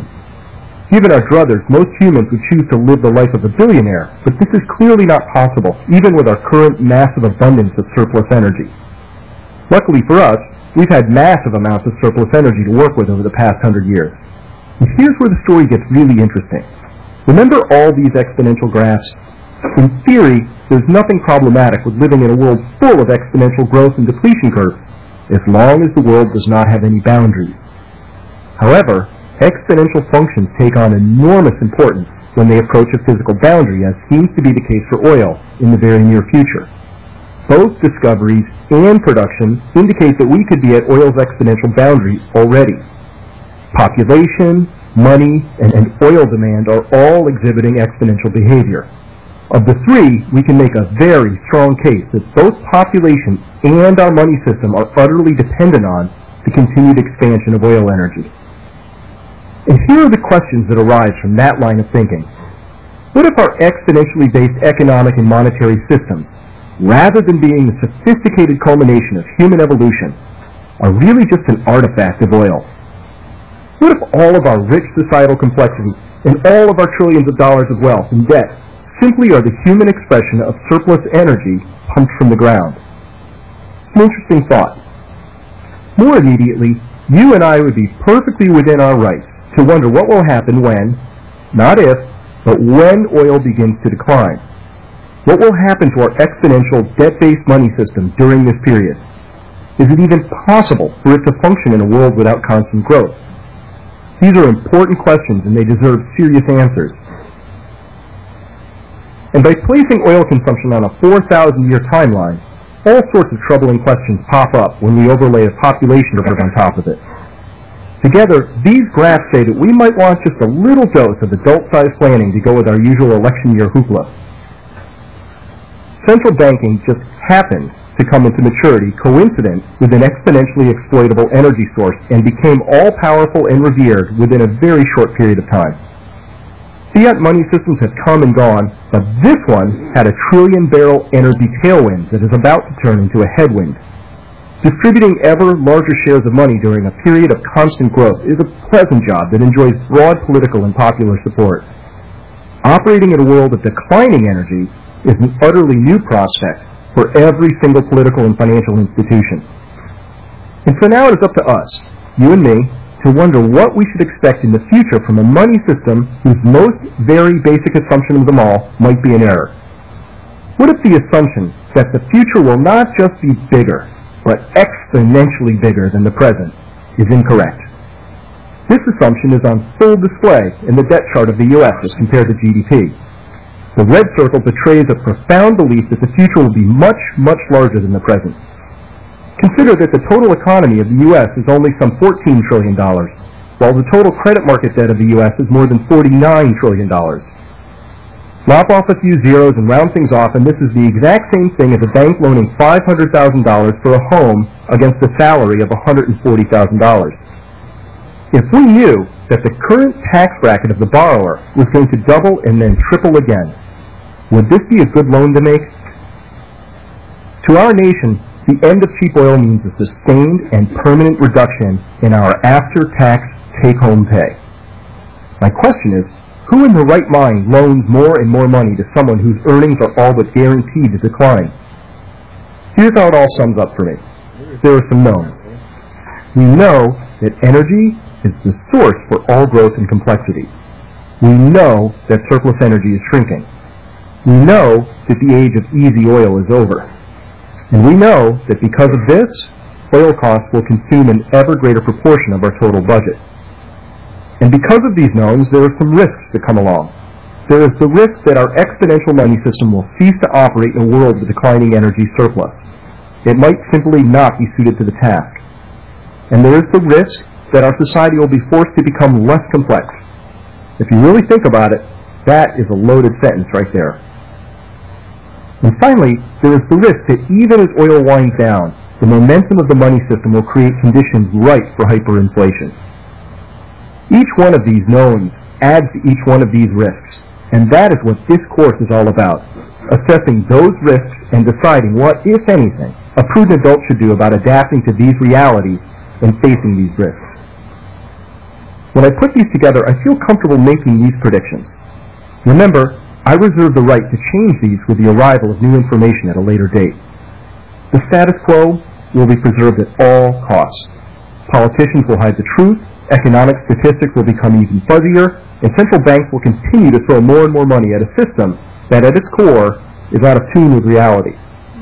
Given our druthers, most humans would choose to live the life of a billionaire, but this is clearly not possible, even with our current massive abundance of surplus energy. Luckily for us, we've had massive amounts of surplus energy to work with over the past hundred years. And here's where the story gets really interesting. Remember all these exponential graphs? In theory, there's nothing problematic with living in a world full of exponential growth and depletion curves, as long as the world does not have any boundaries. However, exponential functions take on enormous importance when they approach a physical boundary, as seems to be the case for oil in the very near future. Both discoveries and production indicate that we could be at oil's exponential boundary already. Population, money, and, and oil demand are all exhibiting exponential behavior. Of the three, we can make a very strong case that both population and our money system are utterly dependent on the continued expansion of oil energy. And here are the questions that arise from that line of thinking. What if our exponentially based economic and monetary systems, rather than being the sophisticated culmination of human evolution, are really just an artifact of oil? What if all of our rich societal complexity and all of our trillions of dollars of wealth and debt simply are the human expression of surplus energy pumped from the ground? It's an interesting thought. More immediately, you and I would be perfectly within our rights to wonder what will happen when, not if, but when oil begins to decline. What will happen to our exponential debt-based money system during this period? Is it even possible for it to function in a world without constant growth? These are important questions and they deserve serious answers. And by placing oil consumption on a four thousand year timeline, all sorts of troubling questions pop up when we overlay a population curve on top of it. Together, these graphs say that we might want just a little dose of adult-sized planning to go with our usual election year hoopla. Central banking just happened to come into maturity coincident with an exponentially exploitable energy source and became all-powerful and revered within a very short period of time. Fiat money systems have come and gone, but this one had a trillion-barrel energy tailwind that is about to turn into a headwind. Distributing ever larger shares of money during a period of constant growth is a pleasant job that enjoys broad political and popular support. Operating in a world of declining energy is an utterly new prospect for every single political and financial institution. And so now it is up to us, you and me, to wonder what we should expect in the future from a money system whose most very basic assumption of them all might be an error. What if the assumption that the future will not just be bigger, but exponentially bigger than the present, is incorrect? This assumption is on full display in the debt chart of the U S as compared to G D P. The red circle betrays a profound belief that the future will be much, much larger than the present. Consider that the total economy of the U S is only some fourteen trillion dollars, while the total credit market debt of the U S is more than forty-nine trillion dollars. Lop off a few zeros and round things off, and this is the exact same thing as a bank loaning five hundred thousand dollars for a home against a salary of one hundred forty thousand dollars. If we knew that the current tax bracket of the borrower was going to double and then triple again, would this be a good loan to make? To our nation, the end of cheap oil means a sustained and permanent reduction in our after-tax take-home pay. My question is, who in their right mind loans more and more money to someone whose earnings are all but guaranteed to decline? Here's how it all sums up for me. There are some knowns. We know that energy is the source for all growth and complexity. We know that surplus energy is shrinking. We know that the age of easy oil is over. And we know that because of this, oil costs will consume an ever greater proportion of our total budget. And because of these knowns, there are some risks that come along. There is the risk that our exponential money system will cease to operate in a world with declining energy surplus. It might simply not be suited to the task. And there is the risk that our society will be forced to become less complex. If you really think about it, that is a loaded sentence right there. And finally, there is the risk that even as oil winds down, the momentum of the money system will create conditions ripe for hyperinflation. Each one of these knowns adds to each one of these risks, and that is what this course is all about, assessing those risks and deciding what, if anything, a prudent adult should do about adapting to these realities and facing these risks. When I put these together, I feel comfortable making these predictions. Remember, I reserve the right to change these with the arrival of new information at a later date. The status quo will be preserved at all costs. Politicians will hide the truth, economic statistics will become even fuzzier, and central banks will continue to throw more and more money at a system that at its core is out of tune with reality.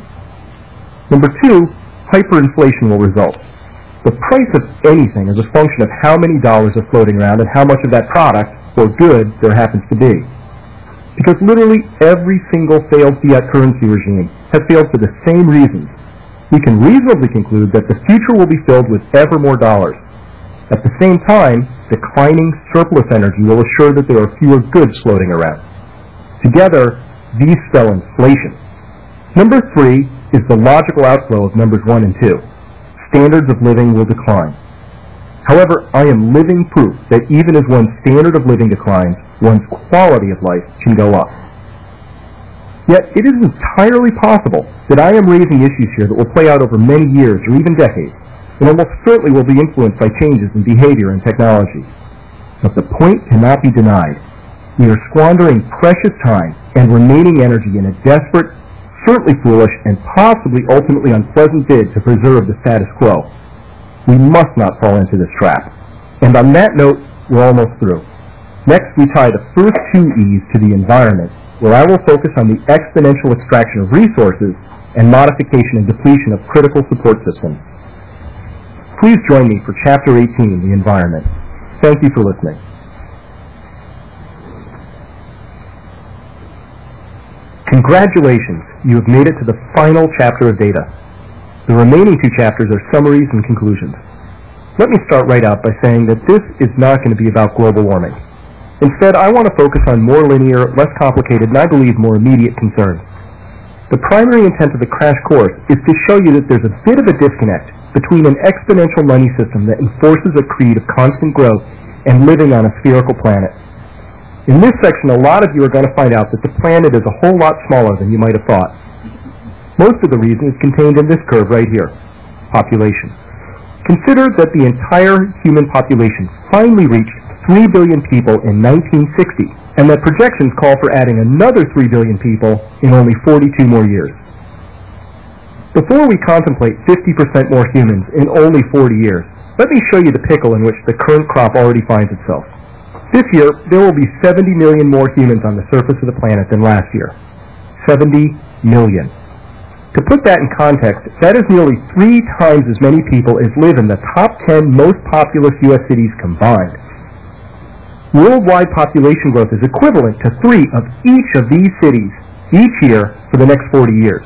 Number two, hyperinflation will result. The price of anything is a function of how many dollars are floating around and how much of that product, or good, there happens to be. Because literally every single failed fiat currency regime has failed for the same reasons, we can reasonably conclude that the future will be filled with ever more dollars. At the same time, declining surplus energy will assure that there are fewer goods floating around. Together, these spell inflation. Number three is the logical outflow of numbers one and two. Standards of living will decline. However, I am living proof that even as one's standard of living declines, one's quality of life can go up. Yet it is entirely possible that I am raising issues here that will play out over many years or even decades, and almost certainly will be influenced by changes in behavior and technology. But the point cannot be denied. We are squandering precious time and remaining energy in a desperate, certainly foolish, and possibly ultimately unpleasant bid to preserve the status quo. We must not fall into this trap. And on that note, we're almost through. Next, we tie the first two E's to the environment, where I will focus on the exponential extraction of resources and modification and depletion of critical support systems. Please join me for Chapter eighteen, The Environment. Thank you for listening. Congratulations, you have made it to the final chapter of Data. The remaining two chapters are summaries and conclusions. Let me start right out by saying that this is not going to be about global warming. Instead, I want to focus on more linear, less complicated, and I believe more immediate concerns. The primary intent of the crash course is to show you that there's a bit of a disconnect between an exponential money system that enforces a creed of constant growth and living on a spherical planet. In this section, a lot of you are going to find out that the planet is a whole lot smaller than you might have thought. Most of the reason is contained in this curve right here, population. Consider that the entire human population finally reached three billion people in nineteen sixty, and that projections call for adding another three billion people in only forty-two more years. Before we contemplate fifty percent more humans in only forty years, let me show you the pickle in which the current crop already finds itself. This year, there will be seventy million more humans on the surface of the planet than last year. seventy million. To put that in context, that is nearly three times as many people as live in the top ten most populous U S cities combined. Worldwide population growth is equivalent to three of each of these cities each year for the next forty years.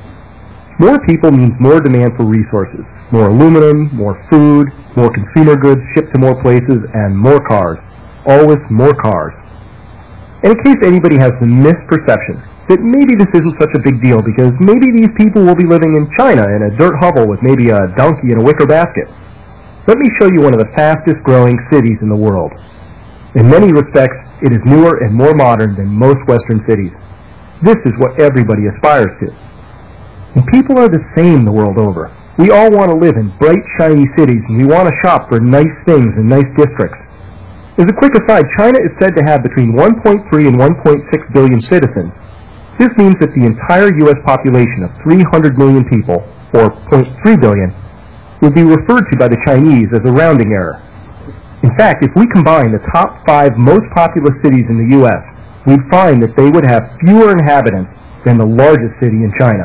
More people means more demand for resources, more aluminum, more food, more consumer goods shipped to more places, and more cars. Always more cars. And in case anybody has the misperception that maybe this isn't such a big deal because maybe these people will be living in China in a dirt hovel with maybe a donkey in a wicker basket, let me show you one of the fastest growing cities in the world. In many respects, it is newer and more modern than most Western cities. This is what everybody aspires to. And people are the same the world over. We all want to live in bright, shiny cities, and we want to shop for nice things in nice districts. As a quick aside, China is said to have between one point three and one point six billion citizens. This means that the entire U S population of three hundred million people, or zero point three billion, would be referred to by the Chinese as a rounding error. In fact, if we combine the top five most populous cities in the U S, we'd find that they would have fewer inhabitants than the largest city in China.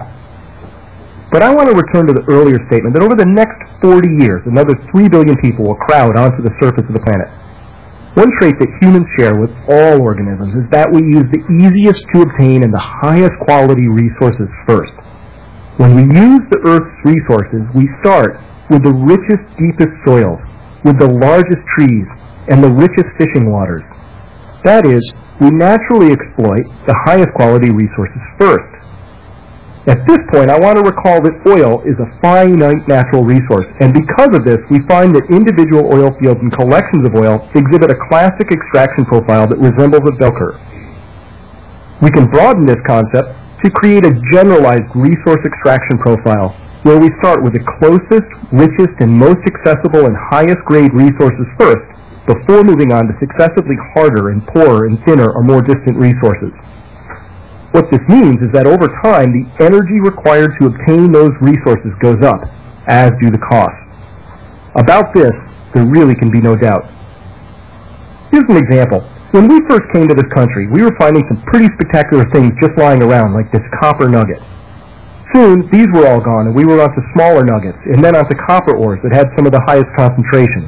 But I want to return to the earlier statement that over the next forty years, another three billion people will crowd onto the surface of the planet. One trait that humans share with all organisms is that we use the easiest to obtain and the highest quality resources first. When we use the Earth's resources, we start with the richest, deepest soils, with the largest trees, and the richest fishing waters. That is, we naturally exploit the highest quality resources first. At this point, I want to recall that oil is a finite natural resource, and because of this, we find that individual oil fields and collections of oil exhibit a classic extraction profile that resembles a bell curve. We can broaden this concept to create a generalized resource extraction profile, where we start with the closest, richest, and most accessible and highest grade resources first, before moving on to successively harder and poorer and thinner or more distant resources. What this means is that over time, the energy required to obtain those resources goes up, as do the costs. About this, there really can be no doubt. Here's an example. When we first came to this country, we were finding some pretty spectacular things just lying around, like this copper nugget. Soon, these were all gone, and we were onto smaller nuggets, and then onto copper ores that had some of the highest concentrations.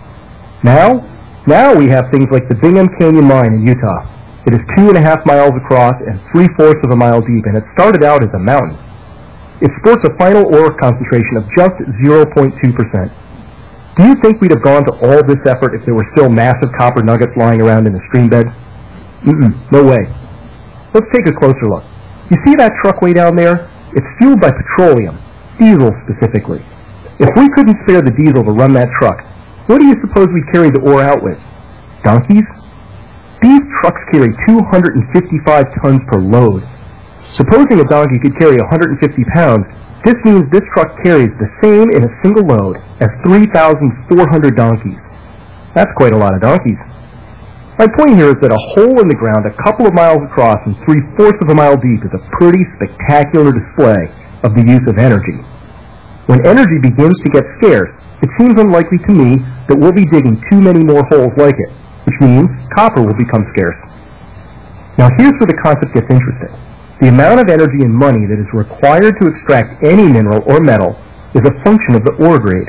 Now, now we have things like the Bingham Canyon Mine in Utah. It is two and a half miles across and three-fourths of a mile deep, and it started out as a mountain. It sports a final ore concentration of just zero point two percent. Do you think we'd have gone to all this effort if there were still massive copper nuggets lying around in the stream bed? Mm-mm, no way. Let's take a closer look. You see that truck way down there? It's fueled by petroleum, diesel specifically. If we couldn't spare the diesel to run that truck, what do you suppose we'd carry the ore out with? Donkeys? These trucks carry two hundred fifty-five tons per load. Supposing a donkey could carry one hundred fifty pounds, this means this truck carries the same in a single load as three thousand four hundred donkeys. That's quite a lot of donkeys. My point here is that a hole in the ground a couple of miles across and three-fourths of a mile deep is a pretty spectacular display of the use of energy. When energy begins to get scarce, it seems unlikely to me that we'll be digging too many more holes like it, which means copper will become scarce. Now here's where the concept gets interesting. The amount of energy and money that is required to extract any mineral or metal is a function of the ore grade.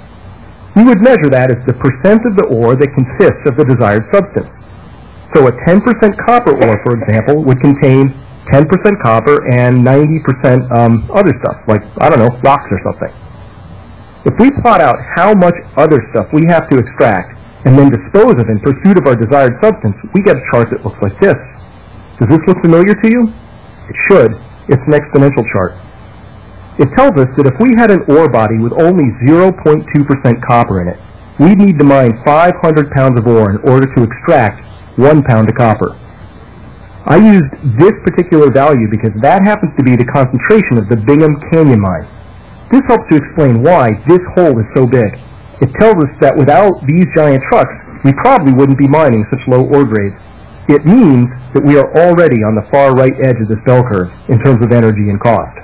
We would measure that as the percent of the ore that consists of the desired substance. So a ten percent copper ore, for example, would contain ten percent copper and ninety percent um, other stuff, like, I don't know, rocks or something. If we plot out how much other stuff we have to extract and then dispose of in pursuit of our desired substance, we get a chart that looks like this. Does this look familiar to you? It should. It's an exponential chart. It tells us that if we had an ore body with only zero point two percent copper in it, we'd need to mine five hundred pounds of ore in order to extract one pound of copper. I used this particular value because that happens to be the concentration of the Bingham Canyon mine. This helps to explain why this hole is so big. It tells us that without these giant trucks, we probably wouldn't be mining such low ore grades. It means that we are already on the far right edge of this bell curve in terms of energy and cost.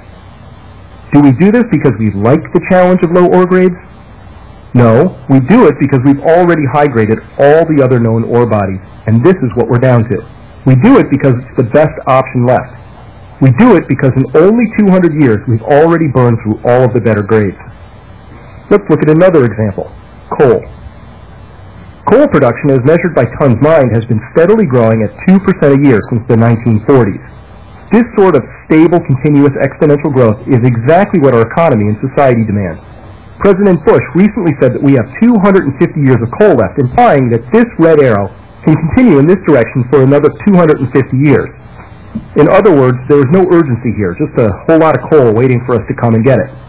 Do we do this because we like the challenge of low ore grades? No, we do it because we've already high-graded all the other known ore bodies, and this is what we're down to. We do it because it's the best option left. We do it because in only two hundred years we've already burned through all of the better grades. Let's look at another example, coal. Coal production as measured by tons mined has been steadily growing at two percent a year since the nineteen forties. This sort of stable, continuous, exponential growth is exactly what our economy and society demands. President Bush recently said that we have two hundred fifty years of coal left, implying that this red arrow can continue in this direction for another two hundred fifty years. In other words, there is no urgency here, just a whole lot of coal waiting for us to come and get it.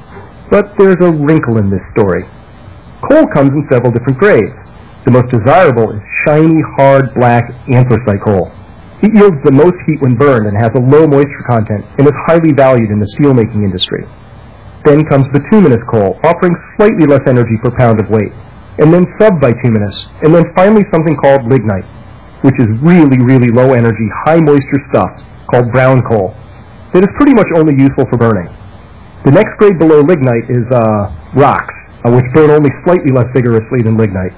But there's a wrinkle in this story. Coal comes in several different grades. The most desirable is shiny, hard, black anthracite coal. It yields the most heat when burned and has a low moisture content and is highly valued in the steelmaking industry. Then comes bituminous coal, offering slightly less energy per pound of weight, and then subbituminous, and then finally something called lignite, which is really, really low energy, high moisture stuff called brown coal that is pretty much only useful for burning. The next grade below lignite is uh, rocks, uh, which burn only slightly less vigorously than lignite.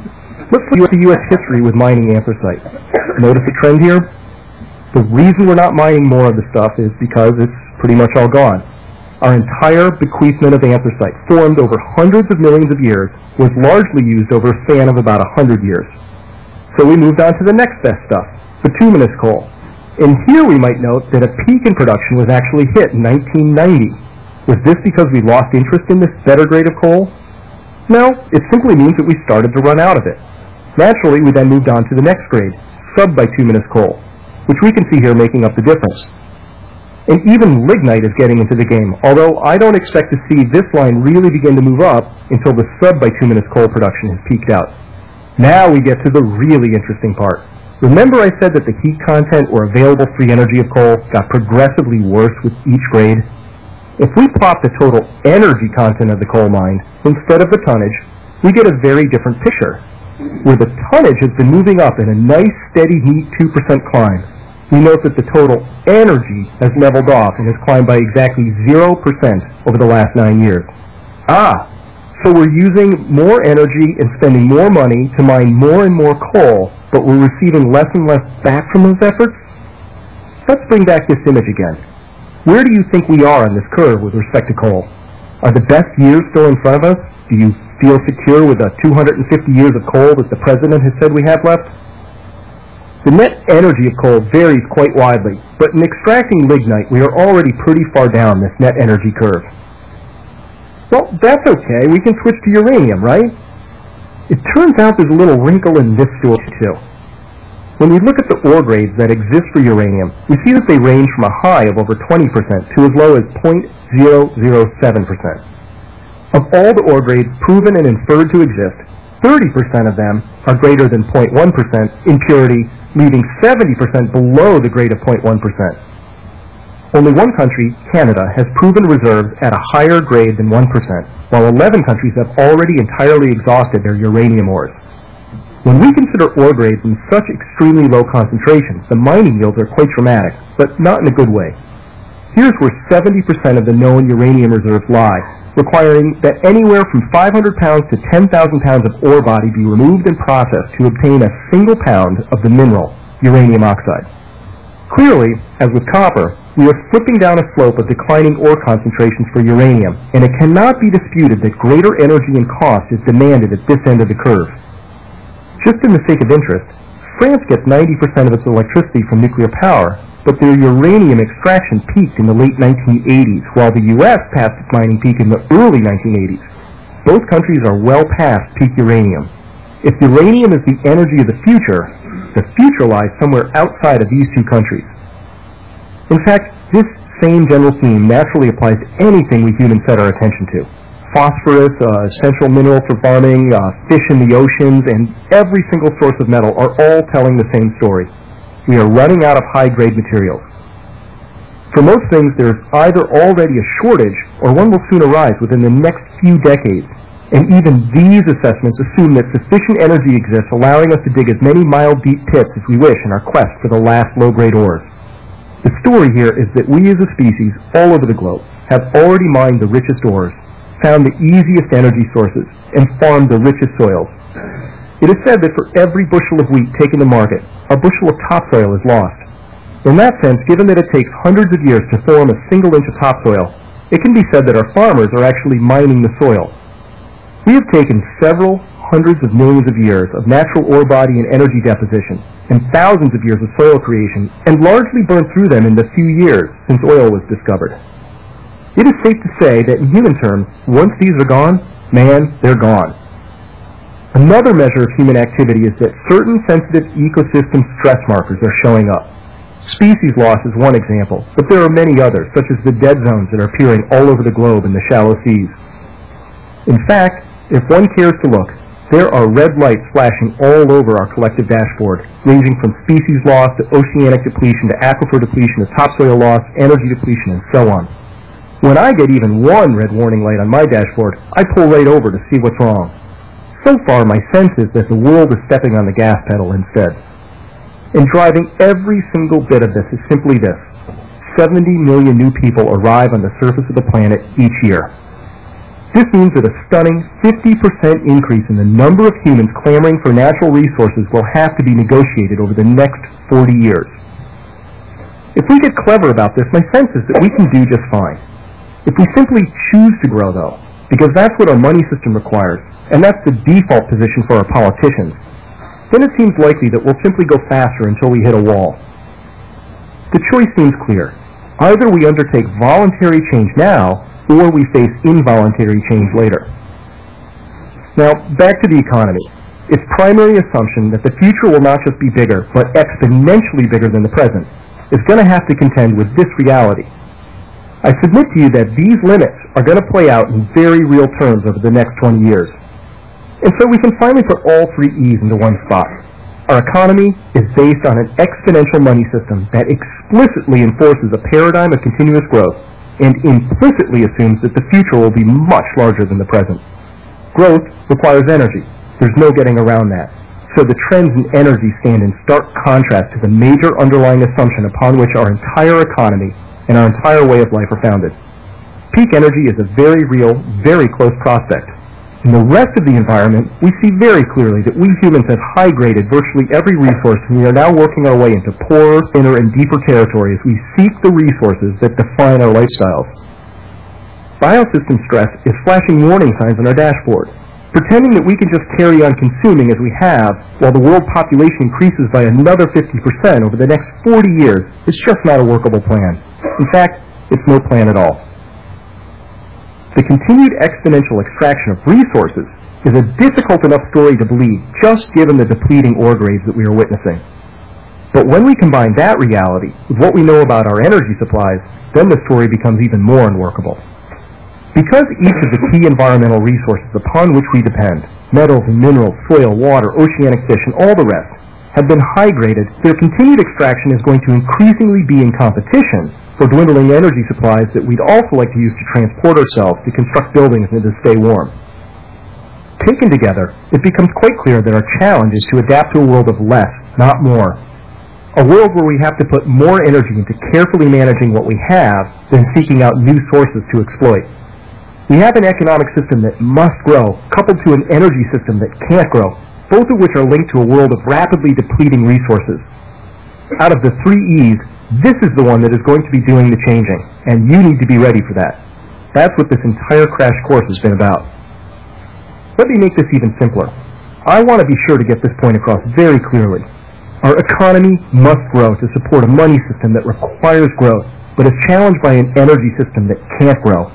Let's look at the U S history with mining anthracite. Notice the trend here? The reason we're not mining more of the stuff is because it's pretty much all gone. Our entire bequeathment of anthracite, formed over hundreds of millions of years, was largely used over a span of about one hundred years. So we moved on to the next best stuff, bituminous coal. And here we might note that a peak in production was actually hit in nineteen ninety. Was this because we lost interest in this better grade of coal? No, it simply means that we started to run out of it. Naturally, we then moved on to the next grade, subbituminous coal, which we can see here making up the difference. And even lignite is getting into the game, although I don't expect to see this line really begin to move up until the subbituminous coal production has peaked out. Now we get to the really interesting part. Remember I said that the heat content or available free energy of coal got progressively worse with each grade? If we plot the total energy content of the coal mined instead of the tonnage, we get a very different picture. Where the tonnage has been moving up in a nice, steady, neat two percent climb, we note that the total energy has leveled off and has climbed by exactly zero percent over the last nine years. Ah, so we're using more energy and spending more money to mine more and more coal, but we're receiving less and less back from those efforts? Let's bring back this image again. Where do you think we are on this curve with respect to coal? Are the best years still in front of us? Do you feel secure with the two hundred fifty years of coal that the President has said we have left? The net energy of coal varies quite widely, but in extracting lignite, we are already pretty far down this net energy curve. Well, that's okay. We can switch to uranium, right? It turns out there's a little wrinkle in this story, too. When we look at the ore grades that exist for uranium, we see that they range from a high of over twenty percent to as low as zero point zero zero seven percent. Of all the ore grades proven and inferred to exist, thirty percent of them are greater than zero point one percent in purity, leaving seventy percent below the grade of zero point one percent. Only one country, Canada, has proven reserves at a higher grade than one percent, while eleven countries have already entirely exhausted their uranium ores. When we consider ore grades in such extremely low concentrations, the mining yields are quite dramatic, but not in a good way. Here's where seventy percent of the known uranium reserves lie, requiring that anywhere from five hundred pounds to ten thousand pounds of ore body be removed and processed to obtain a single pound of the mineral, uranium oxide. Clearly, as with copper, we are slipping down a slope of declining ore concentrations for uranium, and it cannot be disputed that greater energy and cost is demanded at this end of the curve. Just in the sake of interest, France gets ninety percent of its electricity from nuclear power, but their uranium extraction peaked in the late nineteen eighties, while the U S passed its mining peak in the early nineteen eighties. both countries are well past peak uranium. If uranium is the energy of the future, the future lies somewhere outside of these two countries. In fact, this same general theme naturally applies to anything we humans set our attention to. Phosphorus, uh, essential mineral for farming, uh, fish in the oceans, and every single source of metal are all telling the same story. We are running out of high-grade materials. For most things, there is either already a shortage or one will soon arise within the next few decades. And even these assessments assume that sufficient energy exists, allowing us to dig as many mile-deep pits as we wish in our quest for the last low-grade ores. The story here is that we as a species, all over the globe, have already mined the richest ores, found the easiest energy sources, and farmed the richest soils. It is said that for every bushel of wheat taken to market, a bushel of topsoil is lost. In that sense, given that it takes hundreds of years to form a single inch of topsoil, it can be said that our farmers are actually mining the soil. We have taken several hundreds of millions of years of natural ore body and energy deposition and thousands of years of soil creation and largely burned through them in the few years since oil was discovered. It is safe to say that in human terms, once these are gone, man, they're gone. Another measure of human activity is that certain sensitive ecosystem stress markers are showing up. Species loss is one example, but there are many others, such as the dead zones that are appearing all over the globe in the shallow seas. In fact, if one cares to look, there are red lights flashing all over our collective dashboard, ranging from species loss to oceanic depletion to aquifer depletion to topsoil loss, energy depletion, and so on. When I get even one red warning light on my dashboard, I pull right over to see what's wrong. So far, my sense is that the world is stepping on the gas pedal instead. And driving every single bit of this is simply this. seventy million new people arrive on the surface of the planet each year. This means that a stunning fifty percent increase in the number of humans clamoring for natural resources will have to be negotiated over the next forty years. If we get clever about this, my sense is that we can do just fine. If we simply choose to grow, though, because that's what our money system requires, and that's the default position for our politicians, then it seems likely that we'll simply go faster until we hit a wall. The choice seems clear. Either we undertake voluntary change now, or we face involuntary change later. Now, back to the economy. Its primary assumption that the future will not just be bigger, but exponentially bigger than the present, is going to have to contend with this reality. I submit to you that these limits are going to play out in very real terms over the next twenty years. And so we can finally put all three E's into one spot. Our economy is based on an exponential money system that explicitly enforces a paradigm of continuous growth and implicitly assumes that the future will be much larger than the present. Growth requires energy. There's no getting around that. So the trends in energy stand in stark contrast to the major underlying assumption upon which our entire economy and our entire way of life are founded. Peak energy is a very real, very close prospect. In the rest of the environment, we see very clearly that we humans have high-graded virtually every resource, and we are now working our way into poorer, thinner, and deeper territory as we seek the resources that define our lifestyles. Biosystem stress is flashing warning signs on our dashboard. Pretending that we can just carry on consuming as we have while the world population increases by another fifty percent over the next forty years is just not a workable plan. In fact, it's no plan at all. The continued exponential extraction of resources is a difficult enough story to believe just given the depleting ore grades that we are witnessing. But when we combine that reality with what we know about our energy supplies, then the story becomes even more unworkable. Because each of the key environmental resources upon which we depend, metals and minerals, soil, water, oceanic fish, and all the rest, have been high-graded, their continued extraction is going to increasingly be in competition for dwindling energy supplies that we'd also like to use to transport ourselves, to construct buildings, and to stay warm. Taken together, it becomes quite clear that our challenge is to adapt to a world of less, not more. A world where we have to put more energy into carefully managing what we have than seeking out new sources to exploit. We have an economic system that must grow, coupled to an energy system that can't grow, both of which are linked to a world of rapidly depleting resources. Out of the three E's, this is the one that is going to be doing the changing, and you need to be ready for that. That's what this entire crash course has been about. Let me make this even simpler. I want to be sure to get this point across very clearly. Our economy must grow to support a money system that requires growth, but is challenged by an energy system that can't grow.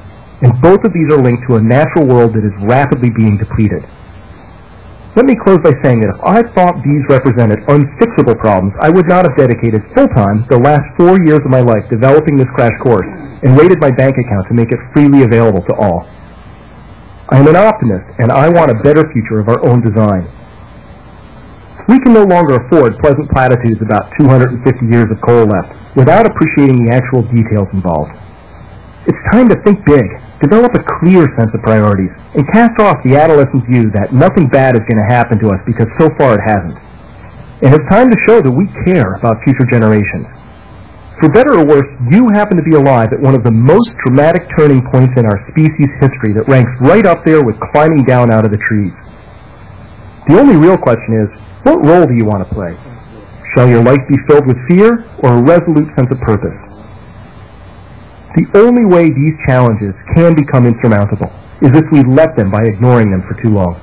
and both of these are linked to a natural world that is rapidly being depleted. Let me close by saying that if I thought these represented unfixable problems, I would not have dedicated full-time the last four years of my life developing this crash course and raided my bank account to make it freely available to all. I am an optimist, and I want a better future of our own design. We can no longer afford pleasant platitudes about two hundred fifty years of coal left without appreciating the actual details involved. It's time to think big, develop a clear sense of priorities, and cast off the adolescent view that nothing bad is going to happen to us because so far it hasn't. And it's time to show that we care about future generations. For better or worse, you happen to be alive at one of the most dramatic turning points in our species' history that ranks right up there with climbing down out of the trees. The only real question is, what role do you want to play? Shall your life be filled with fear or a resolute sense of purpose? The only way these challenges can become insurmountable is if we let them by ignoring them for too long.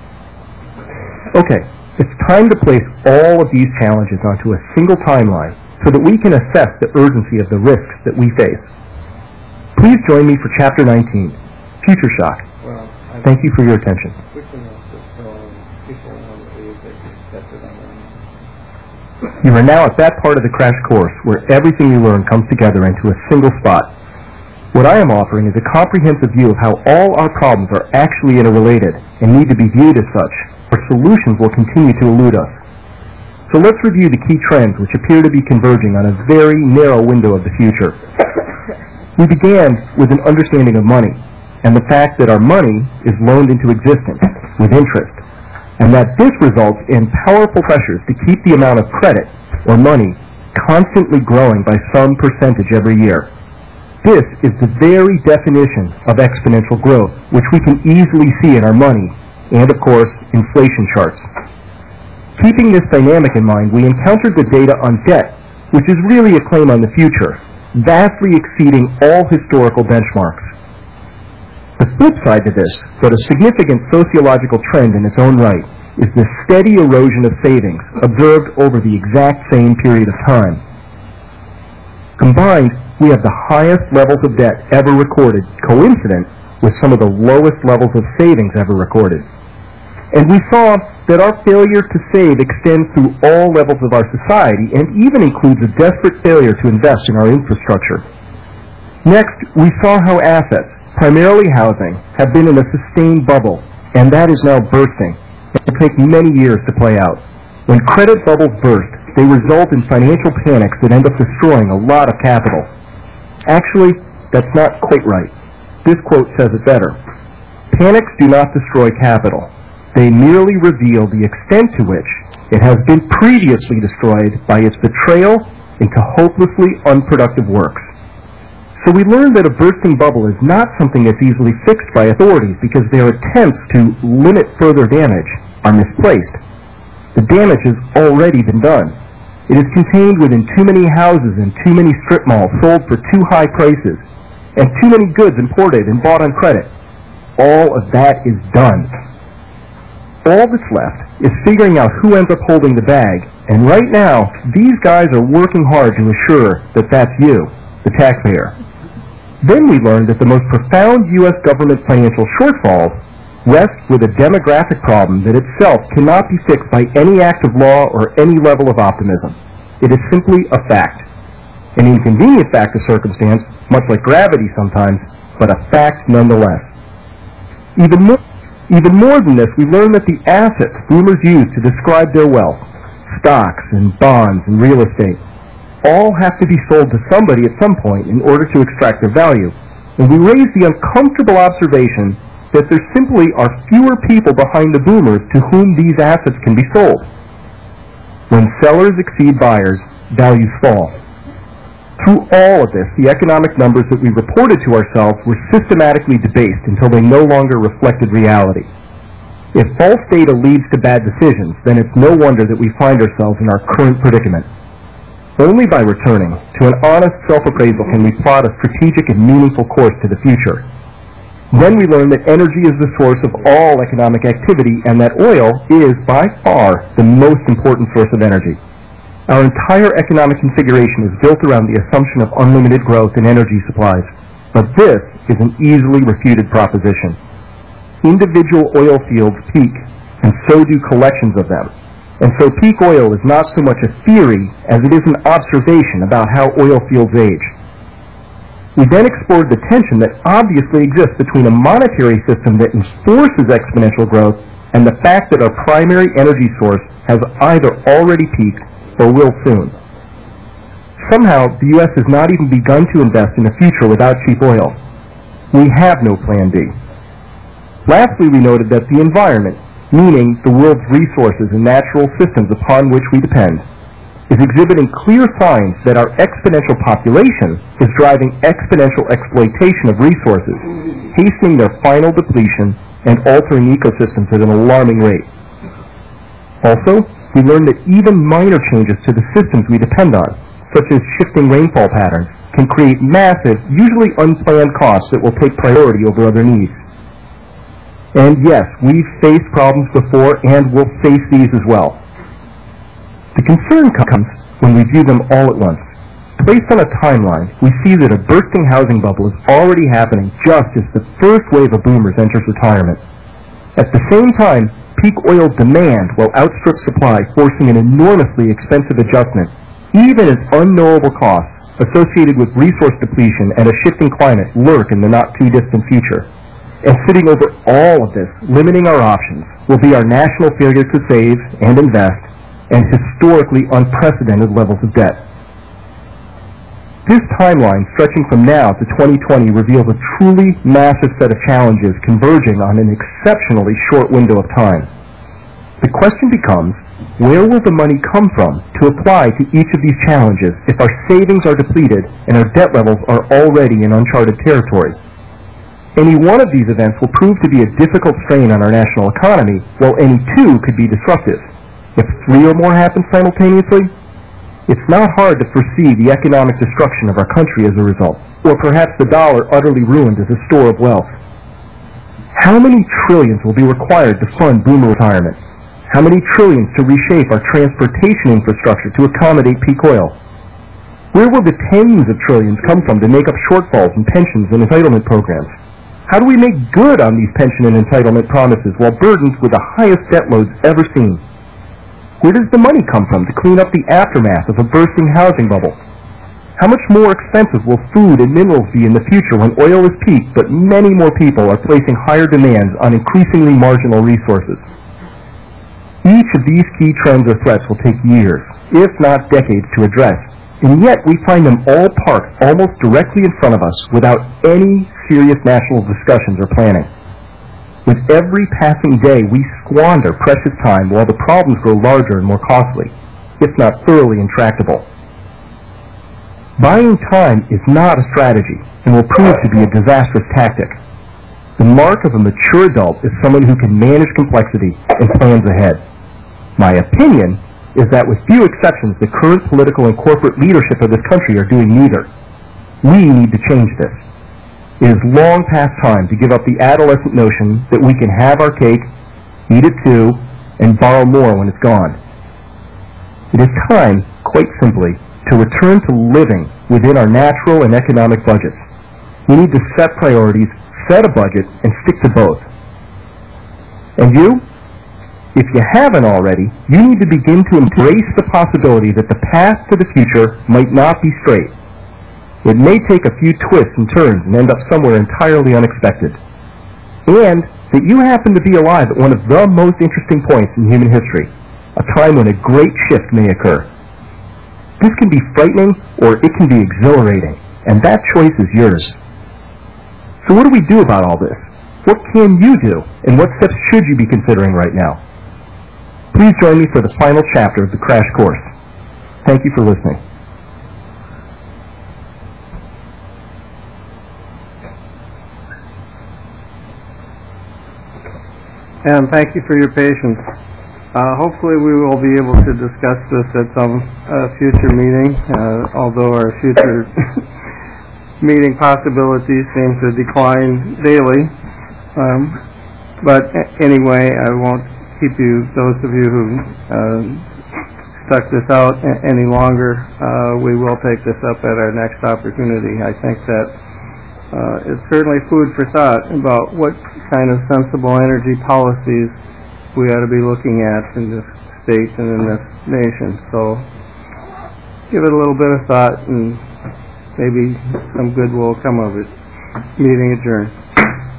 Okay, it's time to place all of these challenges onto a single timeline so that we can assess the urgency of the risks that we face. Please join me for Chapter nineteen, Future Shock. Thank you for your attention. You are now at that part of the crash course where everything you learn comes together into a single spot. What I am offering is a comprehensive view of how all our problems are actually interrelated and need to be viewed as such, or solutions will continue to elude us. So let's review the key trends which appear to be converging on a very narrow window of the future. We began with an understanding of money, and the fact that our money is loaned into existence with interest, and that this results in powerful pressures to keep the amount of credit, or money, constantly growing by some percentage every year. This is the very definition of exponential growth, which we can easily see in our money and, of course, inflation charts. Keeping this dynamic in mind, we encountered the data on debt, which is really a claim on the future, vastly exceeding all historical benchmarks. The flip side to this, but a significant sociological trend in its own right, is the steady erosion of savings observed over the exact same period of time. Combined, we have the highest levels of debt ever recorded, coincident with some of the lowest levels of savings ever recorded. And we saw that our failure to save extends through all levels of our society and even includes a desperate failure to invest in our infrastructure. Next, we saw how assets, primarily housing, have been in a sustained bubble, and that is now bursting. It will take many years to play out. When credit bubbles burst, they result in financial panics that end up destroying a lot of capital. Actually, that's not quite right. This quote says it better. Panics do not destroy capital. They merely reveal the extent to which it has been previously destroyed by its betrayal into hopelessly unproductive works. So we learned that a bursting bubble is not something that's easily fixed by authorities because their attempts to limit further damage are misplaced. The damage has already been done. It is contained within too many houses and too many strip malls sold for too high prices, and too many goods imported and bought on credit. All of that is done. All that's left is figuring out who ends up holding the bag, and right now, these guys are working hard to assure that that's you, the taxpayer. Then we learned that the most profound U S government financial shortfalls rest with a demographic problem that itself cannot be fixed by any act of law or any level of optimism. It is simply a fact. An inconvenient fact of circumstance, much like gravity sometimes, but a fact nonetheless. Even more, even more than this, we learn that the assets boomers use to describe their wealth, stocks and bonds and real estate, all have to be sold to somebody at some point in order to extract their value. And we raise the uncomfortable observation that there simply are fewer people behind the boomers to whom these assets can be sold. When sellers exceed buyers, values fall. Through all of this, the economic numbers that we reported to ourselves were systematically debased until they no longer reflected reality. If false data leads to bad decisions, then it's no wonder that we find ourselves in our current predicament. Only by returning to an honest self-appraisal can we plot a strategic and meaningful course to the future. Then we learn that energy is the source of all economic activity and that oil is, by far, the most important source of energy. Our entire economic configuration is built around the assumption of unlimited growth in energy supplies. But this is an easily refuted proposition. Individual oil fields peak, and so do collections of them. And so peak oil is not so much a theory as it is an observation about how oil fields age. We then explored the tension that obviously exists between a monetary system that enforces exponential growth and the fact that our primary energy source has either already peaked or will soon. Somehow, the U S has not even begun to invest in a future without cheap oil. We have no plan B. Lastly, we noted that the environment, meaning the world's resources and natural systems upon which we depend, is exhibiting clear signs that our exponential population is driving exponential exploitation of resources, hastening their final depletion and altering ecosystems at an alarming rate. Also, we learned that even minor changes to the systems we depend on, such as shifting rainfall patterns, can create massive, usually unplanned costs that will take priority over other needs. And yes, we've faced problems before and will face these as well. The concern comes when we view them all at once. Placed on a timeline, we see that a bursting housing bubble is already happening just as the first wave of boomers enters retirement. At the same time, peak oil demand will outstrip supply, forcing an enormously expensive adjustment, even as unknowable costs associated with resource depletion and a shifting climate lurk in the not-too-distant future. And sitting over all of this, limiting our options, will be our national failure to save and invest and historically unprecedented levels of debt. This timeline, stretching from now to twenty twenty, reveals a truly massive set of challenges converging on an exceptionally short window of time. The question becomes, where will the money come from to apply to each of these challenges if our savings are depleted and our debt levels are already in uncharted territory? Any one of these events will prove to be a difficult strain on our national economy, while any two could be disruptive. If three or more happen simultaneously, it's not hard to foresee the economic destruction of our country as a result, or perhaps the dollar utterly ruined as a store of wealth. How many trillions will be required to fund boomer retirement? How many trillions to reshape our transportation infrastructure to accommodate peak oil? Where will the tens of trillions come from to make up shortfalls in pensions and entitlement programs? How do we make good on these pension and entitlement promises while burdened with the highest debt loads ever seen? Where does the money come from to clean up the aftermath of a bursting housing bubble? How much more expensive will food and minerals be in the future when oil is peaked, but many more people are placing higher demands on increasingly marginal resources? Each of these key trends or threats will take years, if not decades, to address, and yet we find them all parked almost directly in front of us without any serious national discussions or planning. With every passing day, we squander precious time while the problems grow larger and more costly, if not thoroughly intractable. Buying time is not a strategy and will prove to be a disastrous tactic. The mark of a mature adult is someone who can manage complexity and plans ahead. My opinion is that with few exceptions, the current political and corporate leadership of this country are doing neither. We need to change this. It is long past time to give up the adolescent notion that we can have our cake, eat it too, and borrow more when it's gone. It is time, quite simply, to return to living within our natural and economic budgets. We need to set priorities, set a budget, and stick to both. And you? If you haven't already, you need to begin to embrace the possibility that the path to the future might not be straight. It may take a few twists and turns and end up somewhere entirely unexpected. And that you happen to be alive at one of the most interesting points in human history, a time when a great shift may occur. This can be frightening or it can be exhilarating, and that choice is yours. So what do we do about all this? What can you do, and what steps should you be considering right now? Please join me for the final chapter of the crash course. Thank you for listening. And thank you for your patience. Uh, hopefully we will be able to discuss this at some uh, future meeting, uh, although our future meeting possibilities seem to decline daily. Um, but a- anyway, I won't keep you, those of you who uh, stuck this out a- any longer. Uh, we will take this up at our next opportunity. I think that uh, it's certainly food for thought about what kind of sensible energy policies we ought to be looking at in this state and in this nation. So give it a little bit of thought and maybe some good will come of it. Meeting adjourned.